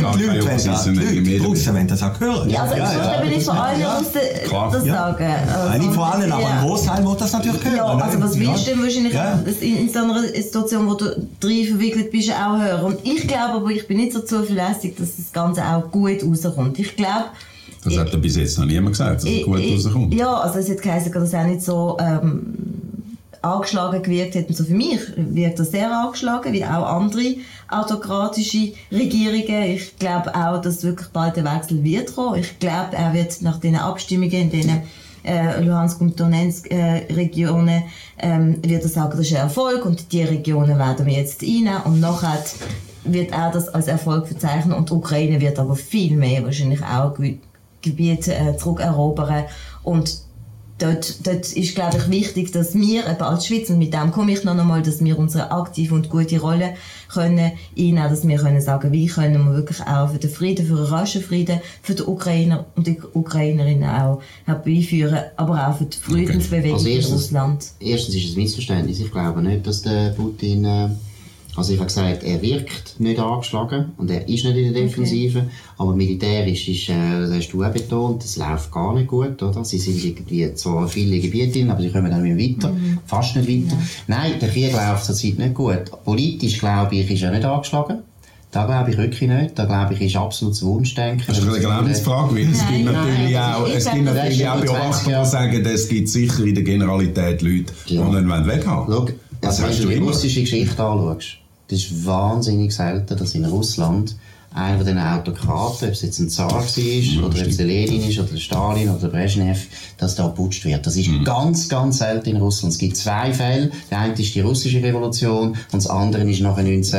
[SPEAKER 4] Russen wollen das auch hören.
[SPEAKER 2] Ja, also da will ich vor allem das sagen.
[SPEAKER 4] Nicht vor allem, aber ein Großteil will das natürlich hören.
[SPEAKER 2] Ja, also was willst du denn wahrscheinlich in so einer Situation, wo du drin verwickelt bist, auch hören? Und ich glaube aber, ich bin nicht so zuverlässig, dass das Ganze auch gut rauskommt. Ich glaube,
[SPEAKER 1] das hat er bis jetzt noch niemand gesagt, dass es gut rauskommt.
[SPEAKER 2] Ja, also es hat geheißen, dass er auch nicht so angeschlagen gewirkt hat. Und so für mich wirkt er sehr angeschlagen, wie auch andere autokratische Regierungen. Ich glaube auch, dass wirklich bald der Wechsel wird kommen. Ich glaube, er wird nach den Abstimmungen in den Luhansk und Donetsk Regionen wird er sagen, das ist ein Erfolg und die Regionen werden wir jetzt einnehmen und nachher wird er das als Erfolg verzeichnen und die Ukraine wird aber viel mehr wahrscheinlich auch Gebiete zurückerobern und dort ist, glaube ich, wichtig, dass wir eben als Schweiz, und mit dem komme ich noch einmal, dass wir unsere aktive und gute Rolle können einnehmen, dass wir können sagen, wie können wir wirklich auch für den Frieden, für einen raschen Frieden, für die Ukrainer und die Ukrainerinnen auch herbeiführen, aber auch für die Friedensbewegung in Russland.
[SPEAKER 3] Erstens ist es ein Missverständnis. Ich glaube nicht, dass der Putin also ich habe gesagt, er wirkt nicht angeschlagen und er ist nicht in der Defensive, aber militärisch ist, das hast du auch betont, das läuft gar nicht gut, oder? Sie sind irgendwie zwar viele Gebiete drin, aber sie kommen dann nicht weiter, fast nicht weiter. Nein, der Krieg läuft zurzeit nicht gut. Politisch, glaube ich, ist er nicht angeschlagen. Da glaube ich wirklich nicht. Da glaube ich, ist absolutes Wunschdenken.
[SPEAKER 1] Das ist eine Glaubensfrage, weil es gibt natürlich auch Beobachter, die sagen, es gibt sicher in der Generalität Leute, die ihn weghaben wollen.
[SPEAKER 3] Schau, wenn du die russische Geschichte anschaust, das ist wahnsinnig selten, dass in Russland einer von den Autokraten, ob es jetzt ein Zar war, oder ob es der Lenin ist, oder der Stalin, oder der Brezhnev, dass da geputscht wird. Das ist ganz, ganz selten in Russland. Es gibt zwei Fälle. Der eine ist die russische Revolution, und das andere ist nachher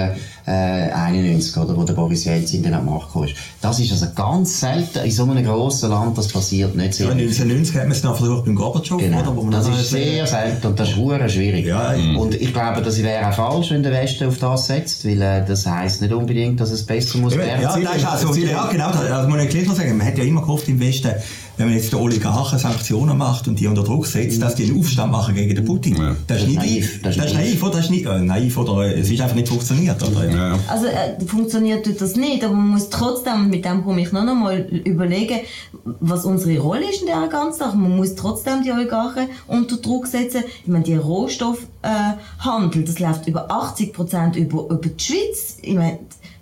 [SPEAKER 3] 1991, oder, wo der Boris Jelzin dann an die Macht kam. Das ist also ganz selten in so einem grossen Land, das passiert nicht sehr.
[SPEAKER 4] 1990 hat man es noch versucht beim Gorbatschow,
[SPEAKER 3] genau.
[SPEAKER 4] Oder? Wo man
[SPEAKER 3] das ist sehr selten, und das ist verdammt schwierig.
[SPEAKER 4] Ja,
[SPEAKER 3] und ich glaube, das wäre auch falsch, wenn der Westen auf das setzt, weil das heisst nicht unbedingt, dass es besser muss werden.
[SPEAKER 4] Ja, das ist also, ja, genau, das muss ich gleich noch sagen. Man hat ja immer gehofft im Westen, wenn man jetzt den Oligarchen Sanktionen macht und die unter Druck setzt, dass die einen Aufstand machen gegen den Putin. Ja. Das ist nicht naiv. Das ist naiv, oder? Das ist nicht naiv, oder? Es ist einfach nicht funktioniert, oder?
[SPEAKER 2] Ja. Also, funktioniert das nicht, aber man muss trotzdem, mit dem komme ich noch einmal überlegen, was unsere Rolle ist in dieser ganzen Sache. Man muss trotzdem die Oligarchen unter Druck setzen. Ich meine, die Rohstoffhandel, das läuft über 80% über die Schweiz. Ich meine,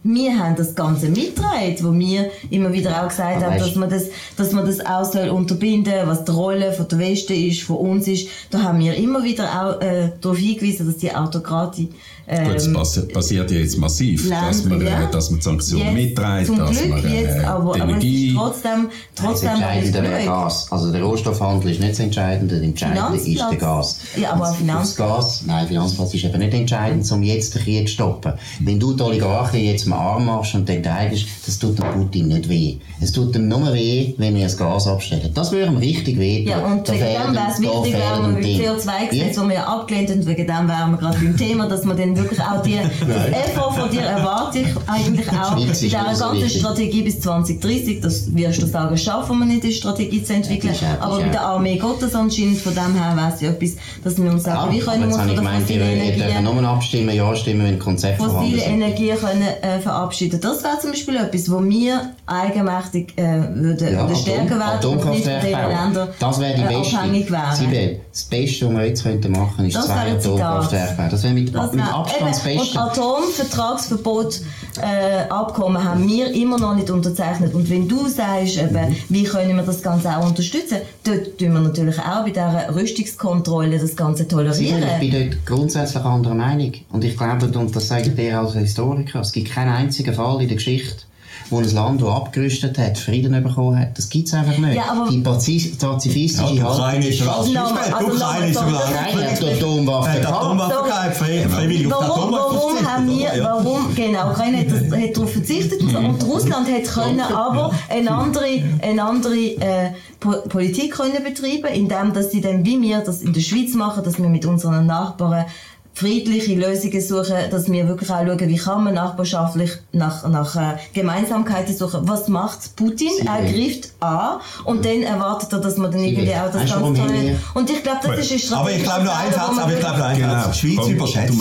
[SPEAKER 2] wir haben das Ganze mitgetragen, wo wir immer wieder auch gesagt haben, dass man das auch soll unterbinden, was die Rolle von der Westen ist, von uns ist. Da haben wir immer wieder auch darauf hingewiesen, dass die Autokratie
[SPEAKER 1] gut, es passiert ja jetzt massiv, dass man die Sanktionen mitträgt, dass man
[SPEAKER 2] aber es ist trotzdem
[SPEAKER 3] das Entscheidende wäre Gas. Also der Rohstoffhandel ist nicht das Entscheidende, das Entscheidende ist der Gas.
[SPEAKER 2] Ja, aber
[SPEAKER 3] Finanzplatz ist eben nicht entscheidend, um jetzt den Krieg zu stoppen. Wenn du die Oligarchen jetzt mal arm machst und entscheidest, das tut dem Putin nicht weh. Es tut ihm nur weh, wenn wir das Gas abstellen. Das würde ihm richtig weh.
[SPEAKER 2] Ja, und wegen dem wäre es wichtig, wenn wir beim CO2-Gesetz, das wir abgelehnt haben, wegen dem wären wir gerade beim Thema, dass man dann wirklich auch das Effort von dir erwarte ich eigentlich auch in dieser ganzen Strategie bis 2030, das wirst du sagen, schaffen wir nicht, die Strategie zu entwickeln, aber mit der Armee Gottes anscheinend, von dem her wäre es ja etwas, dass wir uns sagen, wie können wir uns von der fossilen Energie
[SPEAKER 3] wenn Konzept
[SPEAKER 2] fossile Energie können verabschieden. Das wäre zum Beispiel etwas, wo wir eigenmächtig würden stärker werden und nicht von den Ländern abhängig wären.
[SPEAKER 3] Das Beste, was wir jetzt machen könnten, ist 2 Atomkraftwerke. Das wäre mit Abstand das Beste.
[SPEAKER 2] Und Atomvertragsverbot Abkommen haben wir immer noch nicht unterzeichnet. Und wenn du sagst, wie können wir das Ganze auch unterstützen, dort tun wir natürlich auch bei dieser Rüstungskontrolle das Ganze tolerieren.
[SPEAKER 3] Ich bin dort grundsätzlich anderer Meinung. Und ich glaube, und das sage ich dir als Historiker, es gibt keinen einzigen Fall in der Geschichte, wo ein Land, das abgerüstet hat, Frieden bekommen hat. Das gibt es einfach nicht.
[SPEAKER 2] Ja, aber
[SPEAKER 3] die pazifistische
[SPEAKER 4] Haltung ist Ukraine ist sogar
[SPEAKER 3] Atomwaffen
[SPEAKER 4] gehabt, freiwillig auf
[SPEAKER 2] Warum? Genau, Ukraine hat darauf verzichtet und Russland hat können aber eine andere Politik können betreiben, indem dass sie dann, wie wir das in der Schweiz machen, dass wir mit unseren Nachbarn friedliche Lösungen suchen, dass wir wirklich auch schauen, wie kann man nachbarschaftlich nach Gemeinsamkeiten suchen. Was macht Putin? Er greift an und dann erwartet er, dass man dann irgendwie auch das Ganze toleriert. Und ich glaube, das ist eine Strategie.
[SPEAKER 4] Aber ich glaube noch einen Satz. Die Schweiz überschätzt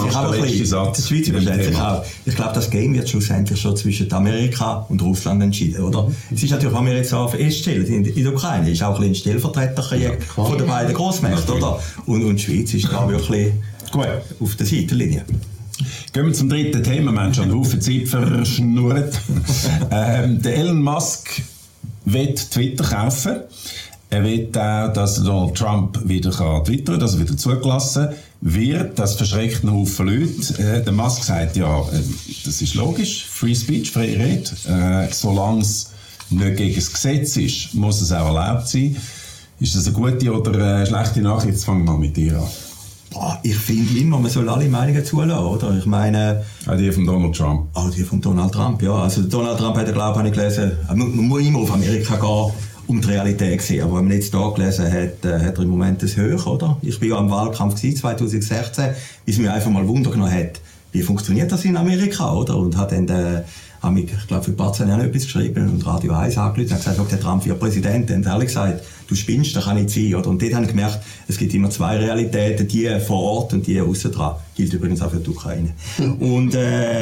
[SPEAKER 4] sich auch. Ich glaube, das Game wird schlussendlich schon zwischen Amerika und Russland entschieden, oder? Es ist natürlich, wenn wir jetzt auf feststellen, in der Ukraine ist auch ein Stellvertreterkrieg von den beiden Großmächten, oder? Und die Schweiz ist da wirklich gut auf der Seitenlinie.
[SPEAKER 1] Gehen wir zum dritten Thema. Wir haben schon einen Haufen Zeit verschnurrt. Der Elon Musk will Twitter kaufen. Er will auch, dass Donald Trump wieder twittern kann, dass er wieder zugelassen wird. Das verschreckt einen Haufen Leute. Der Musk sagt, ja, das ist logisch. Free Speech, freie Rede. Solange es nicht gegen das Gesetz ist, muss es auch erlaubt sein. Ist das eine gute oder eine schlechte Nachricht? Jetzt fangen wir mal mit dir an.
[SPEAKER 4] Ich finde immer, man soll alle Meinungen zulassen, oder? Ich meine...
[SPEAKER 1] Auch die von Donald Trump.
[SPEAKER 4] Auch die von Donald Trump, ja. Also Donald Trump hat, habe ich gelesen, man muss immer auf Amerika gehen, um die Realität zu sehen. Aber wenn man jetzt hier gelesen hat, hat er im Moment das Höch, oder? Ich war ja im Wahlkampf 2016, wie es mich einfach mal wundergenommen hat, wie funktioniert das in Amerika, oder? Und hat dann ich glaube, für Batzen auch etwas geschrieben und Radio 1 angerufen und gesagt, der Trump wird Präsident. Und alle gesagt, du spinnst, das kann nicht sein, oder? Und dort habe ich gemerkt, es gibt immer 2 Realitäten, die vor Ort und die aussen dran. Gilt übrigens auch für die Ukraine. Und,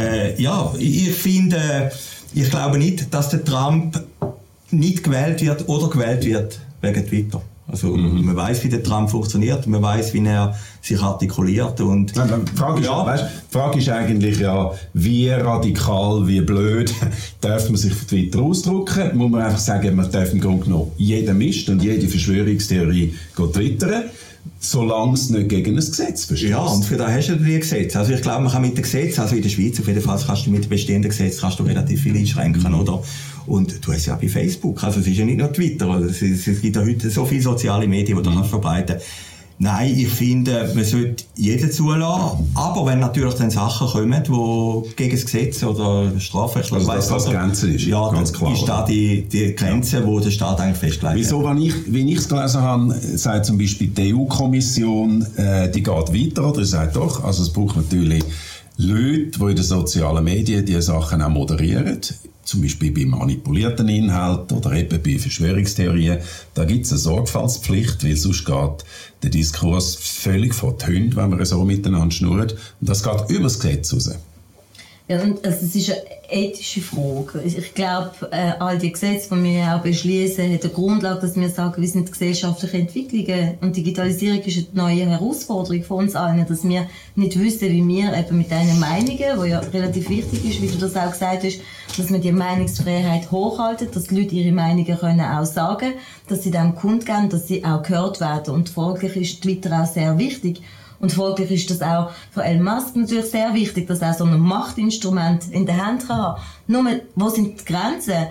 [SPEAKER 4] ich finde, ich glaube nicht, dass der Trump nicht gewählt wird oder gewählt wird wegen Twitter. Also, man weiss, wie der Trump funktioniert, man weiss, wie er sich artikuliert und...
[SPEAKER 1] Die Frage ist eigentlich ja, wie radikal, wie blöd darf man sich auf Twitter ausdrücken? Muss man einfach sagen, man darf im Grunde genommen jeden Mist und jede Verschwörungstheorie twittern, solange es nicht gegen ein Gesetz verstößt.
[SPEAKER 4] Ja, und für das hast du die Gesetze. Also ich glaube, man kann mit dem Gesetz, also in der Schweiz auf jeden Fall, kannst du mit bestehenden Gesetzen relativ viel einschränken, oder? Und du hast ja bei Facebook, also es ist ja nicht nur Twitter, oder? Es gibt ja heute so viele soziale Medien, die du kannst verbreiten. Nein, ich finde, man sollte jeden zulassen, aber wenn natürlich dann Sachen kommen, die gegen das Gesetz oder Strafrecht,
[SPEAKER 1] also das die Grenze ist,
[SPEAKER 4] ja,
[SPEAKER 1] ganz klar.
[SPEAKER 4] Ist da die Grenze, wo der Staat eigentlich festlegt.
[SPEAKER 1] Wieso, wie ich es gelesen habe, sagt zum Beispiel die EU-Kommission, die geht weiter, oder sagt doch, also es braucht natürlich Leute, die in den sozialen Medien diese Sachen auch moderieren, zum Beispiel bei manipulierten Inhalten oder eben bei Verschwörungstheorien, da gibt es eine Sorgfaltspflicht, weil sonst geht der Diskurs völlig vor die Hunde, wenn man so miteinander schnurrt. Und das geht über das Gesetz raus.
[SPEAKER 2] Ja, und also es ist eine ethische Frage. Ich glaube, all die Gesetze, die wir auch beschließen, haben eine Grundlage, dass wir sagen, wie sind gesellschaftliche Entwicklungen. Und Digitalisierung ist eine neue Herausforderung von uns allen, dass wir nicht wissen, wie wir eben mit diesen Meinungen, die ja relativ wichtig ist, wie du das auch gesagt hast, dass wir die Meinungsfreiheit hochhalten, dass die Leute ihre Meinungen können auch sagen, dass sie dem kundgeben, dass sie auch gehört werden. Und folglich ist Twitter auch sehr wichtig. Und folglich ist das auch für Elon Musk natürlich sehr wichtig, dass er so ein Machtinstrument in der Hand kann haben. Nur, wo sind die Grenzen?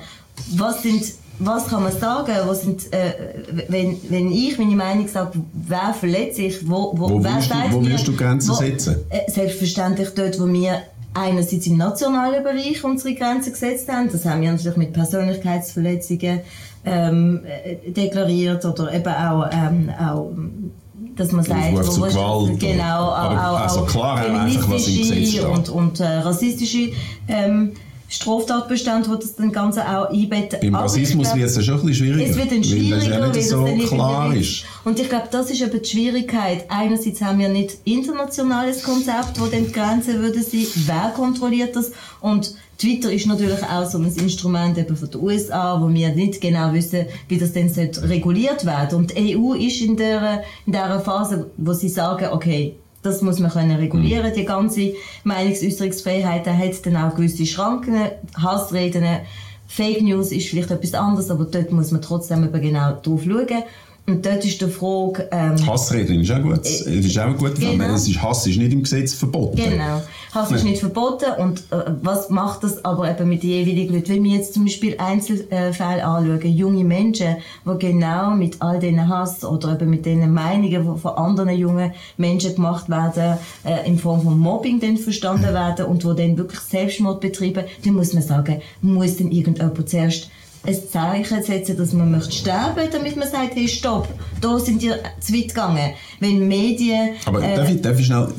[SPEAKER 2] Was kann man sagen? Wenn ich meine Meinung sage, wer verletzt sich? Wo
[SPEAKER 1] willst du Grenzen setzen?
[SPEAKER 2] Selbstverständlich dort, wo wir einerseits im nationalen Bereich unsere Grenzen gesetzt haben. Das haben wir natürlich mit Persönlichkeitsverletzungen deklariert oder eben auch dass man sagt,
[SPEAKER 1] Aufruf zu Gewalt.
[SPEAKER 2] Genau,
[SPEAKER 1] also klar einfach, was im Gesetz steht.
[SPEAKER 2] Und rassistische Straftatbestände, die das dann Ganze auch einbetten.
[SPEAKER 1] Beim Rassismus wird es schon ein bisschen schwieriger.
[SPEAKER 2] Es wird dann schwieriger,
[SPEAKER 1] weil es ja nicht so klar ist.
[SPEAKER 2] Und ich glaube, das ist eben die Schwierigkeit. Einerseits haben wir nicht internationales Konzept, wo dann die Grenzen würden sein. Wer kontrolliert das? Und Twitter ist natürlich auch so ein Instrument eben von den USA, wo wir nicht genau wissen, wie das denn reguliert werden. Und die EU ist in der Phase, wo sie sagen, okay, das muss man können regulieren. Die ganze Meinungsäußerungsfreiheit hat dann auch gewisse Schranken, Hassreden, Fake News ist vielleicht etwas anderes, aber dort muss man trotzdem eben genau drauf schauen. Und dort ist die Frage...
[SPEAKER 1] Hassreden ist auch gut. Ist auch gut. Genau. Hass ist nicht im Gesetz verboten.
[SPEAKER 2] Genau. Hass ist nicht verboten. Und was macht das aber eben mit den jeweiligen Leuten? Wenn wir jetzt zum Beispiel Einzelfälle anschauen, junge Menschen, die genau mit all diesen Hass oder eben mit diesen Meinungen, die von anderen jungen Menschen gemacht werden, in Form von Mobbing dann verstanden werden und die dann wirklich Selbstmord betreiben, dann muss man sagen, muss dann irgendjemand zuerst ein Zeichen setzen, dass man möchte sterben, damit man sagt, hey, stopp, da sind ihr zu weit gegangen. Wenn Medien...
[SPEAKER 1] Aber darf ich schnell,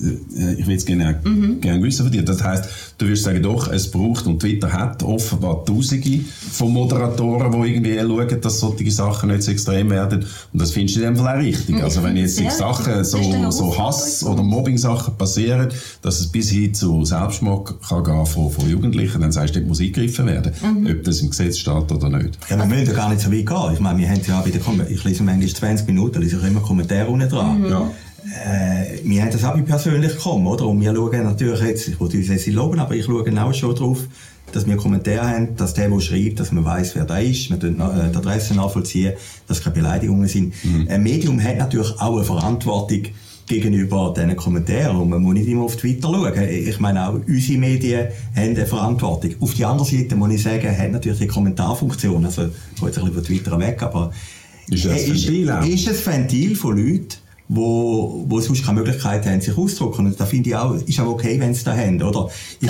[SPEAKER 1] ich will es gerne wissen von dir, das heisst, du würdest sagen, doch, es braucht, und Twitter hat offenbar Tausende von Moderatoren, die irgendwie schauen, dass solche Sachen nicht so extrem werden, und das findest du in dem Fall auch richtig. Also wenn jetzt Sachen, so Hass- oder Mobbing-Sachen passieren, dass es bis hin zu Selbstmord kann gehen von Jugendlichen, dann sagst du, dort muss eingegriffen werden, ob das im Gesetz steht oder nicht.
[SPEAKER 4] Ja, wir müssen ja gar nicht so weit gehen. Ich meine, wir haben ja bei ich lese manchmal 20 Minuten, lese ich immer Kommentare unten dran.
[SPEAKER 1] Ja.
[SPEAKER 4] Wir haben das auch persönlich bekommen, oder? Und wir schauen natürlich jetzt, ich wollte uns jetzt nicht loben, aber ich schaue auch schon drauf, dass wir Kommentare haben, dass der schreibt, dass man weiss, wer da ist, wir die Adresse nachvollziehen, dass keine Beleidigungen sind. Ein Medium hat natürlich auch eine Verantwortung gegenüber diesen Kommentaren. Und man muss nicht immer auf Twitter schauen. Ich meine, auch unsere Medien haben eine Verantwortung. Auf der anderen Seite muss ich sagen, hat natürlich die Kommentarfunktion, also ich gehe jetzt ein bisschen von Twitter weg, aber
[SPEAKER 1] ist
[SPEAKER 4] ein Ventil von Leuten, wo sonst keine Möglichkeit haben, sich auszudrücken. Und da finde ich auch, ist auch okay, wenn sie das haben, oder? Es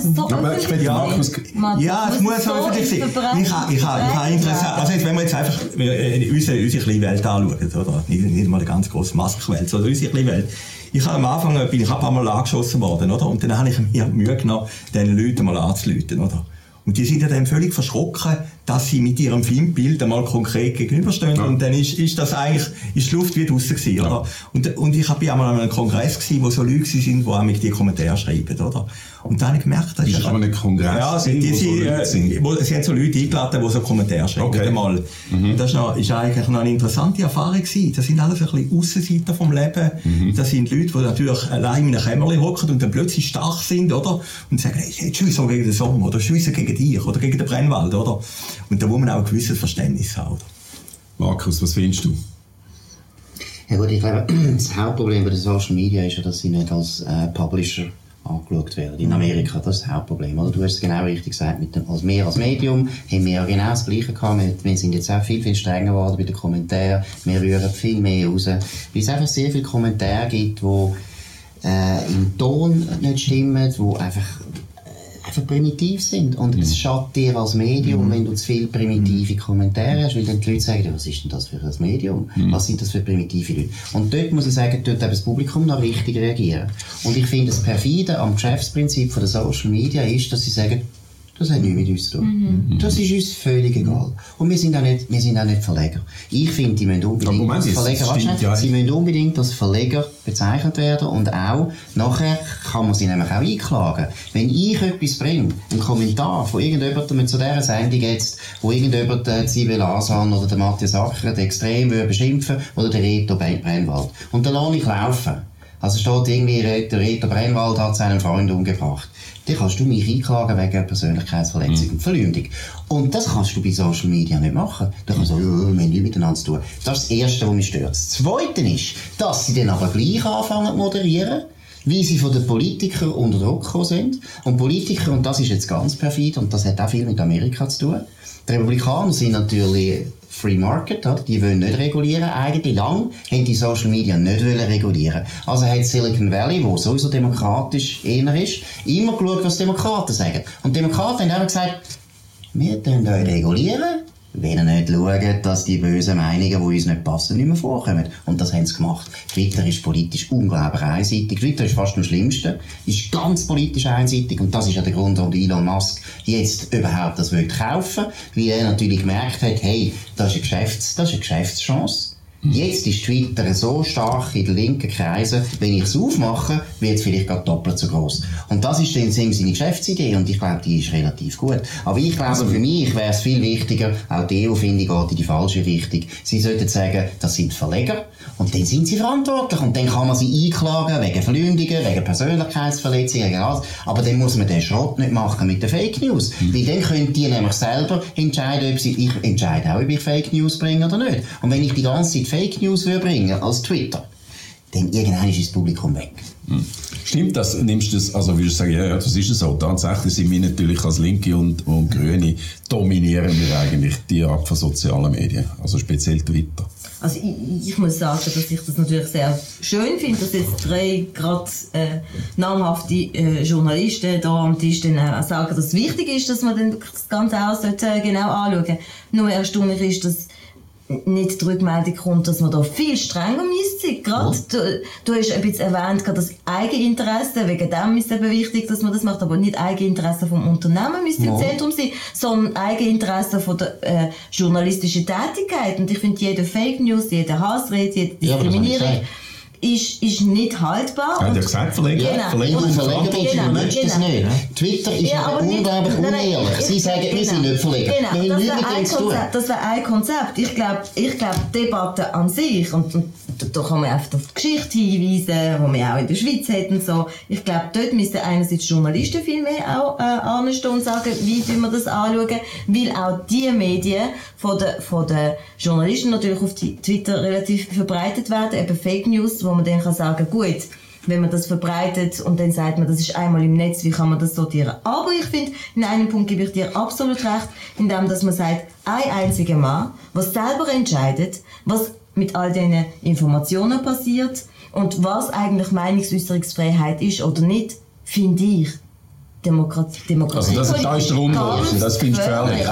[SPEAKER 4] muss so öffentlich sein. Ich habe interessant, also jetzt, wenn wir jetzt einfach unsere kleine Welt anschauen, oder? Nicht mal eine ganz grosse Maskenwelt, sondern unsere kleine Welt. Ich habe am Anfang, bin ich ein paar Mal angeschossen worden, oder? Und dann habe ich mir Mühe genommen, diesen Leuten mal anzurufen, oder? Und die sind ja dann völlig verschrocken, dass sie mit ihrem Filmbild einmal konkret gegenüberstehen. Ja. Und dann ist das eigentlich, ist die Luft wie draussen gewesen, oder? Und ich bin einmal an einem Kongress gewesen, wo so Leute sind, die auch mit die Kommentare schreiben, oder? Und dann habe ich gemerkt, das
[SPEAKER 1] ist aber ein Kongress.
[SPEAKER 4] Ja, sie haben so Leute eingeladen, die so Kommentare schreiben. Okay. Das ist eigentlich noch eine interessante Erfahrung gewesen. Das sind alles ein bisschen Aussenseiter vom Leben. Das sind Leute, die natürlich allein in einem Kämmerchen hocken und dann plötzlich stark sind, oder? Und sagen, hey, jetzt schiessen gegen den Sommer, oder schiessen gegen dich, oder gegen den Brennwald, oder? Und da muss man auch ein gewisses Verständnis haben, oder?
[SPEAKER 1] Markus, was findest du?
[SPEAKER 3] Ja gut, ich glaube, das Hauptproblem bei den Social Media ist ja, dass sie nicht als Publisher angeschaut werden. In Amerika, das ist das Hauptproblem. Oder? Du hast es genau richtig gesagt, als Medium haben wir ja genau das Gleiche gehabt. Wir sind jetzt auch viel strenger geworden bei den Kommentaren. Wir rühren viel mehr raus. Weil es einfach sehr viele Kommentare gibt, die im Ton nicht stimmen, die einfach primitiv sind. Und es schadet dir als Medium, wenn du zu viele primitive Kommentare hast, weil dann die Leute sagen, was ist denn das für ein Medium? Was sind das für primitive Leute? Und dort muss ich sagen, dort das Publikum noch richtig reagieren. Und ich finde, das Perfide am Geschäftsprinzip von der Social Media ist, dass sie sagen, Das hat nichts mit uns zu tun. Das ist uns völlig egal. Und wir sind auch nicht Verleger. Ich finde, die müssen unbedingt als Verleger, sie müssen unbedingt als Verleger bezeichnet werden und auch, nachher kann man sie nämlich auch einklagen. Wenn ich etwas bringe, einen Kommentar von irgendjemandem zu dieser Sendung jetzt, wo irgendjemand Sibyl Asan oder der Matthias Ackeret extrem beschimpfen oder der Reto Brennwald. Und dann lasse ich laufen. Also steht irgendwie, der Reto Brennwald hat seinen Freund umgebracht. Dann kannst du mich einklagen wegen Persönlichkeitsverletzung und Verleumdung. Und das kannst du bei Social Media nicht machen. Da kannst du sagen, wir haben nichts miteinander zu tun. Das ist das Erste, was mich stört. Das Zweite ist, dass sie dann aber gleich anfangen zu moderieren, wie sie von den Politikern unter Druck gekommen sind. Und Politiker, und das ist jetzt ganz perfid, und das hat auch viel mit Amerika zu tun. Die Republikaner sind natürlich Free Market, oder? Die wollen nicht regulieren. Eigentlich lang haben die Social Media nicht regulieren. Also hat Silicon Valley, wo sowieso demokratisch eher ist, immer geschaut, was Demokraten sagen. Und Demokraten haben auch gesagt, wir tun euch regulieren, wenn ihr nicht schaut, dass die bösen Meinungen, die uns nicht passen, nicht mehr vorkommen. Und das haben sie gemacht. Twitter ist politisch unglaublich einseitig. Twitter ist fast am schlimmsten. Ist ganz politisch einseitig. Und das ist ja der Grund, warum Elon Musk jetzt überhaupt das kaufen will. Weil er natürlich gemerkt hat, hey, das ist eine Geschäftschance. Jetzt ist Twitter so stark in den linken Kreisen, wenn ich es aufmache, wird es vielleicht gerade doppelt so gross. Und das ist dann seine Geschäftsidee und ich glaube, die ist relativ gut. Aber ich glaube, für mich wäre es viel wichtiger, auch die EU, finde ich, geht in die falsche Richtung. Sie sollten sagen, das sind Verleger und dann sind sie verantwortlich und dann kann man sie einklagen wegen Verleumdungen, wegen Persönlichkeitsverletzungen, wegen alles. Aber dann muss man den Schrott nicht machen mit den Fake News. Weil dann können die nämlich selber entscheiden, ich entscheide auch, ob ich Fake News bringe oder nicht. Und wenn ich die ganze Zeit Fake News bringen als Twitter, dann irgendwann ist das Publikum weg.
[SPEAKER 1] Stimmt das? Nimmst du das, also würdest du sagen, ja, das ist so. Tatsächlich sind wir natürlich als Linke und Grüne dominieren wir eigentlich die Art von sozialen Medien, also speziell Twitter.
[SPEAKER 2] Also ich muss sagen, dass ich das natürlich sehr schön finde, dass jetzt 3 gerade namhafte Journalisten da am Tisch dann sagen, dass es wichtig ist, dass man dann das Ganze auch genau anschauen sollte. Nur erstaunlich ist, dass nicht die Rückmeldung kommt, dass man da viel strenger müsste. Gerade, du hast ein bisschen erwähnt, gerade das Eigeninteresse, wegen dem ist es eben wichtig, dass man das macht, aber nicht Eigeninteresse vom Unternehmen müsste im Zentrum sein, sondern Eigeninteresse von der journalistischen Tätigkeit. Und ich finde, jede Fake News, jede Hassrede, jede Diskriminierung ist nicht haltbar.
[SPEAKER 1] Er hat ja gesagt, Verleger.
[SPEAKER 3] Verleger möchten es nicht. Twitter ist unglaublich unehrlich. Sie sagen, wir sind nicht Verleger.
[SPEAKER 2] Genau, das wäre ein Konzept. Ich glaube, die Debatte an sich, und da kann man einfach auf die Geschichte hinweisen, die wir auch in der Schweiz hätten. So. Ich glaube, dort müssten einerseits Journalisten viel mehr auch anstehen und sagen, wie wir das anschauen, weil auch die Medien von den Journalisten natürlich auf Twitter relativ verbreitet werden, eben Fake News, wo man dann kann sagen, gut, wenn man das verbreitet und dann sagt man, das ist einmal im Netz, wie kann man das sortieren? Aber ich finde, in einem Punkt gebe ich dir absolut recht, indem dass man sagt, ein einziger Mann, was selber entscheidet, was mit all diesen Informationen passiert und was eigentlich Meinungsäußerungsfreiheit ist oder nicht, finde ich. Demokratie.
[SPEAKER 1] Also da ist der Unterschied, das finde ich gefährlich.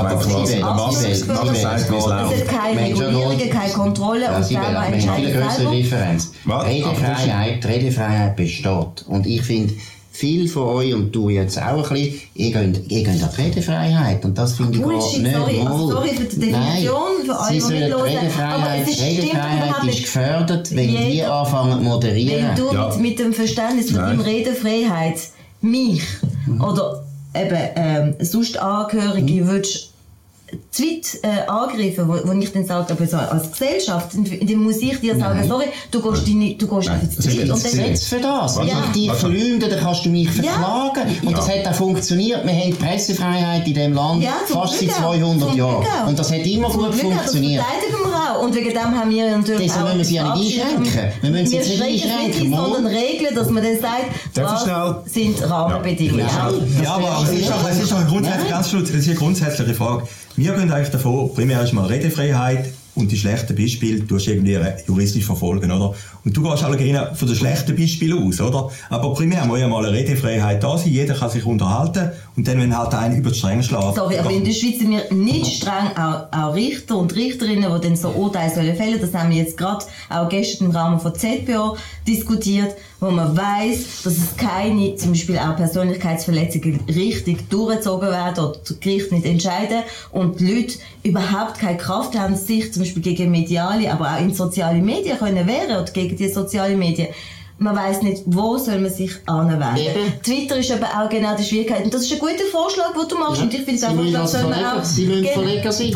[SPEAKER 1] Es
[SPEAKER 2] hat keine Regulierungen, keine Kontrolle und selber entscheidet selber.
[SPEAKER 3] Differenz. Redefreiheit besteht. Und ich finde, viele von euch, und du jetzt auch ein bisschen, ihr geht an die Redefreiheit. Und das finde ich gar nicht wohl.
[SPEAKER 2] Sorry für die Definition, für alle, die nicht hören.
[SPEAKER 3] Redefreiheit ist gefördert, wenn die anfangen zu moderieren.
[SPEAKER 2] Wenn du mit dem Verständnis von deiner Redefreiheit mich oder eben sonst Angehörige würdest zu weit angreifen, wo ich dann sage, aber so als Gesellschaft, dann muss ich dir sagen, sorry, du gehst einfach zu weit. Und dann
[SPEAKER 3] jetzt für das. Wenn ich dich verleumde, dann kannst du mich verklagen. Und das hat auch funktioniert. Wir haben Pressefreiheit in diesem Land fast seit 200 Jahren. Und das hat immer gut funktioniert.
[SPEAKER 2] Das verteidigen wir auch. Und wegen dem haben wir natürlich
[SPEAKER 3] deshalb müssen wir sie ja nicht einschränken. Wir müssen sie jetzt nicht einschränken.
[SPEAKER 2] Sondern regeln, dass man dann sagt, was sind Rahmenbedingungen.
[SPEAKER 4] Ja, aber es ist eine grundsätzliche Frage. Wir gehen eigentlich davon, primär ist mal Redefreiheit und die schlechten Beispiele tust du irgendwie juristisch verfolgen, oder? Und du gehst alle gerne von den schlechten Beispielen aus, oder? Aber primär muss ja mal eine Redefreiheit da sein, jeder kann sich unterhalten und dann, wenn halt einer über die Stränge schlägt.
[SPEAKER 2] Sorry, aber in der Schweiz sind wir nicht streng, auch Richter und Richterinnen, die dann so Urteile fällen sollen. Das haben wir jetzt gerade auch gestern im Rahmen von ZPO diskutiert, wo man weiss, dass es keine, zum Beispiel auch Persönlichkeitsverletzungen richtig durchgezogen werden oder das Gericht nicht entscheiden und die Leute überhaupt keine Kraft haben, sich zum Beispiel gegen mediale, aber auch in soziale Medien können wehren oder gegen die sozialen Medien. Man weiss nicht, wo soll man sich anwenden. Twitter ist aber auch genau die Schwierigkeit. Und das ist ein guter Vorschlag, den du machst. Ja. Und ich finde,
[SPEAKER 3] Sie müssen Verleger sein.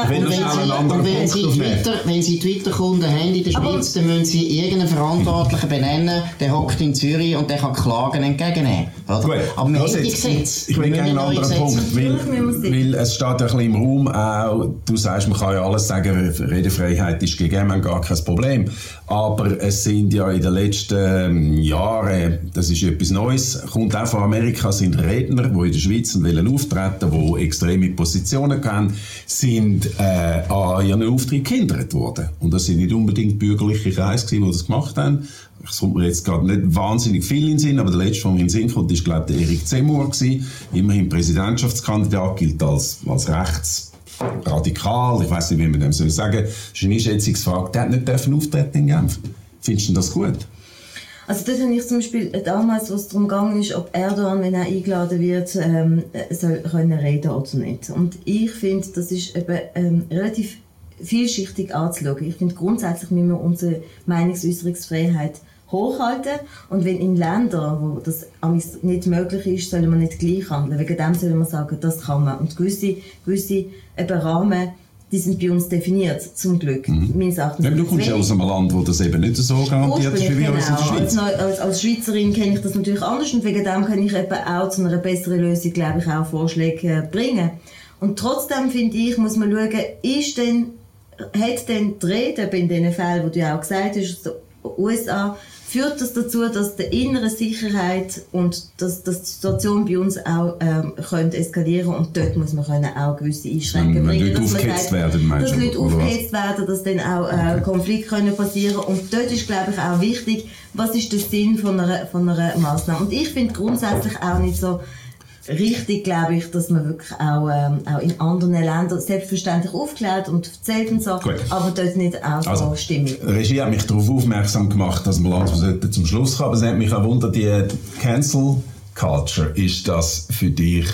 [SPEAKER 3] Wenn Sie Twitter-Kunden haben in der Schweiz, dann müssen Sie irgendeinen Verantwortlichen benennen, der hockt in Zürich und der kann Klagen entgegennehmen.
[SPEAKER 1] Aber wir haben die Gesetze. Ich will gerne einen anderen Punkt, weil es steht ein bisschen im Raum auch, du sagst, man kann ja alles sagen, Redefreiheit ist gegeben, man hat gar kein Problem. Aber es sind ja in den letzten Jahre, das ist etwas Neues, kommt auch von Amerika, sind Redner, die in der Schweiz wollen auftreten, die extreme Positionen haben, sind an ihren Auftritt gehindert worden. Und das sind nicht unbedingt bürgerliche Kreise gewesen, die das gemacht haben. Es kommt mir jetzt gerade nicht wahnsinnig viel in den Sinn, aber der letzte, der mir in den Sinn kommt, ist, glaube ich, der Erik Zemmour gewesen. Immerhin Präsidentschaftskandidat, gilt als rechtsradikal, ich weiss nicht, wie man dem sagen soll. Das ist eine Einschätzungsfrage. Der hat nicht auftreten in Genf. Findest du das gut?
[SPEAKER 2] Also dort habe ich zum Beispiel damals, was darum gegangen ist, ob Erdogan, wenn er eingeladen wird, soll können reden oder nicht. Und ich finde, das ist eben relativ vielschichtig anzuschauen. Ich finde, grundsätzlich müssen wir unsere Meinungsäußerungsfreiheit hochhalten. Und wenn in Ländern, wo das nicht möglich ist, soll man nicht gleich handeln. Wegen dem soll man sagen, das kann man. Und gewisse eben Rahmen, die sind bei uns definiert, zum Glück.
[SPEAKER 1] Du kommst ja aus einem Land, wo das eben nicht so garantiert ist, wie wir uns in der Schweiz.
[SPEAKER 2] Als Schweizerin kenne ich das natürlich anders und wegen dem kann ich eben auch zu einer besseren Lösung, glaube ich, auch Vorschläge bringen. Und trotzdem, finde ich, muss man schauen, hat denn die Rede in diesen Fällen, die du auch gesagt hast, aus den USA, führt das dazu, dass die innere Sicherheit und dass die Situation bei uns auch könnte eskalieren und dort muss man auch gewisse Einschränkungen bringen.
[SPEAKER 1] Dass Leute aufgehetzt
[SPEAKER 2] werden, dass dann auch Konflikte können passieren und dort ist, glaube ich, auch wichtig, was ist der Sinn von einer Massnahme. Und ich finde grundsätzlich auch nicht so richtig, glaube ich, dass man wirklich auch in anderen Ländern selbstverständlich aufklärt und erzählt und so, aber dort nicht auch so stimmig.
[SPEAKER 1] Regie hat mich darauf aufmerksam gemacht, dass wir langsam zum Schluss kommen, aber es hat mich auch wundert, die Cancel Culture, ist das für dich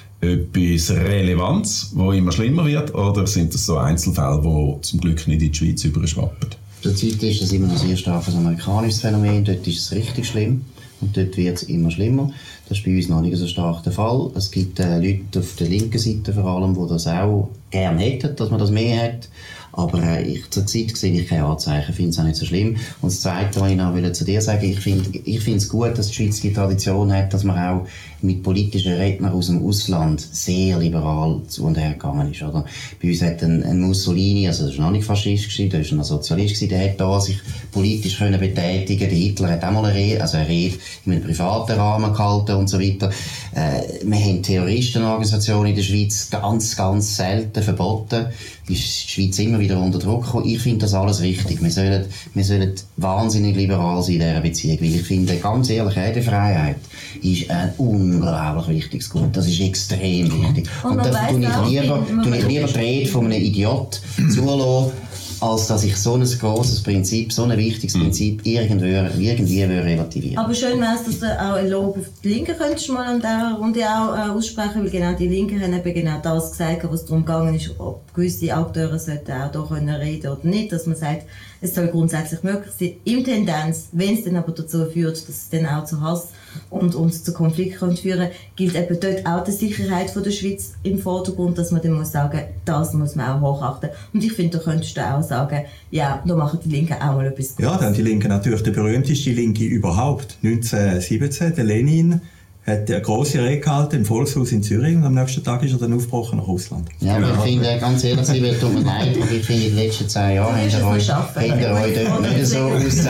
[SPEAKER 1] etwas Relevanz, wo immer schlimmer wird, oder sind das so Einzelfälle, die zum Glück nicht in die Schweiz überschwappen?
[SPEAKER 3] Zurzeit ist das immer noch sehr starkes amerikanisches Phänomen, dort ist es richtig schlimm. Und dort wird es immer schlimmer. Das ist bei uns noch nicht so stark der Fall. Es gibt Leute auf der linken Seite vor allem, die das auch gerne hätten, dass man das mehr hat. Aber zurzeit sehe ich keine Anzeichen, finde es auch nicht so schlimm. Und das Zweite, was ich noch zu dir sagen wollte, ich finde es gut, dass die Schweiz die Tradition hat, dass man auch mit politischen Rednern aus dem Ausland sehr liberal zu und her gegangen ist. Oder? Bei uns hat ein Mussolini, also das war noch nicht Faschist gewesen, der war noch Sozialist gewesen, der hat da sich politisch können betätigen. Der Hitler hat auch mal eine Rede in einem privaten Rahmen gehalten und so weiter. Wir haben Terroristenorganisationen in der Schweiz ganz, ganz selten verboten. Die Schweiz immer wieder unter Druck gekommen. Ich finde das alles richtig. Wir sollen wahnsinnig liberal sein in dieser Beziehung, weil ich finde, ganz ehrlich, Redefreiheit ist ein unglaublich wichtiges Gut. Das ist extrem wichtig. Und da tue ich lieber die Rede von einem Idiot zulassen, als dass ich so ein grosses Prinzip, so ein wichtiges Prinzip irgendwie relativieren.
[SPEAKER 2] Aber schön wäre es, dass du auch ein Lob auf die Linken könntest mal an dieser Runde auch aussprechen, weil genau die Linken haben eben genau das gesagt, was darum gegangen ist, ob gewisse Akteure sollten auch da können reden oder nicht, dass man sagt, es soll grundsätzlich möglich sein. Im Tendenz, wenn es dann aber dazu führt, dass es dann auch zu Hass und zu Konflikten führen, gilt eben dort auch die Sicherheit von der Schweiz im Vordergrund, dass man dann muss sagen, das muss man auch hochachten. Und ich finde, da könntest du auch sagen, ja, da machen die Linken auch mal etwas Gutes.
[SPEAKER 4] Ja, dann die Linken natürlich der berühmteste Linke überhaupt. 1917, der Lenin hat eine grosse Rede gehalten im Volkshaus in Zürich und am nächsten Tag ist er dann aufgebrochen nach Russland.
[SPEAKER 3] Ja, aber ich finde, ganz ehrlich, Sibylle, tut mir leid, aber ich finde, in den letzten 10 Jahren habt ihr euch dort nicht so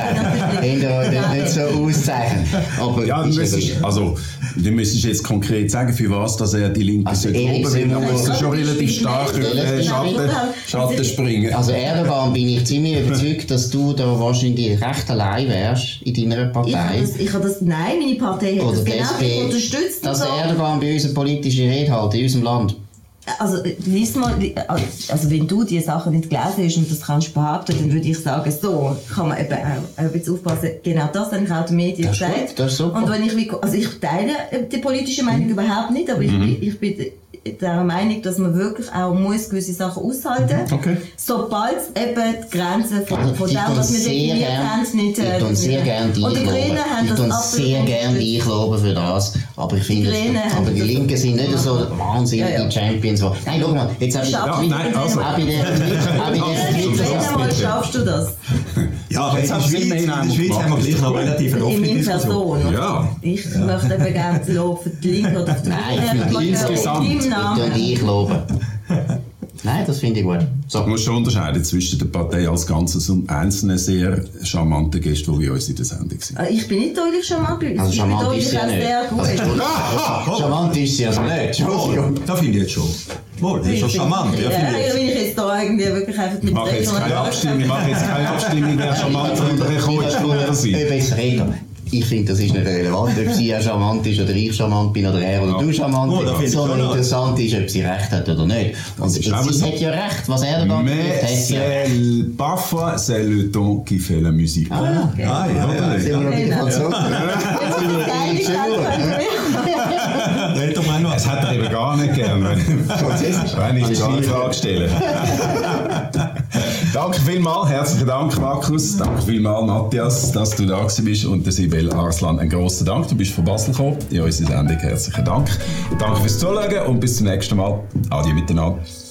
[SPEAKER 3] auszeichnen. Aber
[SPEAKER 1] ja, du müsstest jetzt konkret sagen, für was dass er die Linke
[SPEAKER 3] also
[SPEAKER 1] oben will. Da muss er schon relativ stark Schatten springen.
[SPEAKER 3] Also Erdogan bin ich ziemlich überzeugt, dass du da wahrscheinlich recht allein wärst in deiner Partei.
[SPEAKER 2] Nein, meine Partei hat das genau unterstützt.
[SPEAKER 3] Dass Erdogan bei uns eine politische Rede hält, in unserem Land.
[SPEAKER 2] Also, lies mal, also wenn du diese Sachen nicht gelesen hast und das kannst behaupten, dann würde ich sagen, so kann man eben auch ein bisschen aufpassen. Genau das habe ich auch den Medien gesagt.
[SPEAKER 3] Das ist super.
[SPEAKER 2] Und wenn ich teile die politische Meinung überhaupt nicht, aber ich bin der Meinung, dass man wirklich auch muss gewisse Sachen aushalten muss.
[SPEAKER 1] Okay.
[SPEAKER 2] Sobald eben die Grenzen von dem, was wir definiert haben, nicht...
[SPEAKER 3] Ich tue sehr gerne dich loben für das, aber ich finde, die Linken sind nicht so wahnsinnige Champions. Nein, schau mal, jetzt habe ich...
[SPEAKER 2] Schaffst du das?
[SPEAKER 4] Ja, aber in der Schweiz haben wir gleich noch relativ eine offene Diskussion.
[SPEAKER 1] Ja.
[SPEAKER 2] Ich möchte eben gerne Lob für die Linke oder für die
[SPEAKER 3] Nein, insgesamt. Ich loben. Nein, das finde ich gut.
[SPEAKER 1] So. Du musst schon unterscheiden zwischen der Partei als Ganzes und einzelnen sehr charmanten Gästen, die bei uns in der Sendung sind.
[SPEAKER 2] Ich bin nicht deutlich charmant.
[SPEAKER 3] Also charmant ist sie ja nicht. Charmant ist sie also nicht. Entschuldigung.
[SPEAKER 4] Da finde ich jetzt schon. Wohl, das ist schon charmant.
[SPEAKER 2] Ja, wenn ich jetzt da irgendwie wirklich einfach mit
[SPEAKER 1] Ich mache jetzt keine Abstimmung, wer charmant oder sie.
[SPEAKER 3] Ich finde, das ist nicht relevant, ob sie ja charmant ist oder ich charmant bin oder er oder du charmant bist. Sondern interessant ist, ob sie recht hat oder nicht. Und sie hat ja recht, was er da gesagt hat.
[SPEAKER 1] Mais parfois, c'est le ton qui fait la musique.
[SPEAKER 3] Ja. Sind wir noch bei den Franzosen?
[SPEAKER 1] Es hat er eben gar nicht gern, wenn ich die Frage stelle. Danke vielmals, herzlichen Dank Markus, danke vielmals Matthias, dass du da bist und der Sibylle Arslan einen grossen Dank, du bist von Basel gekommen, in unsere Sendung, herzlichen Dank. Danke fürs Zuschauen und bis zum nächsten Mal. Adieu miteinander.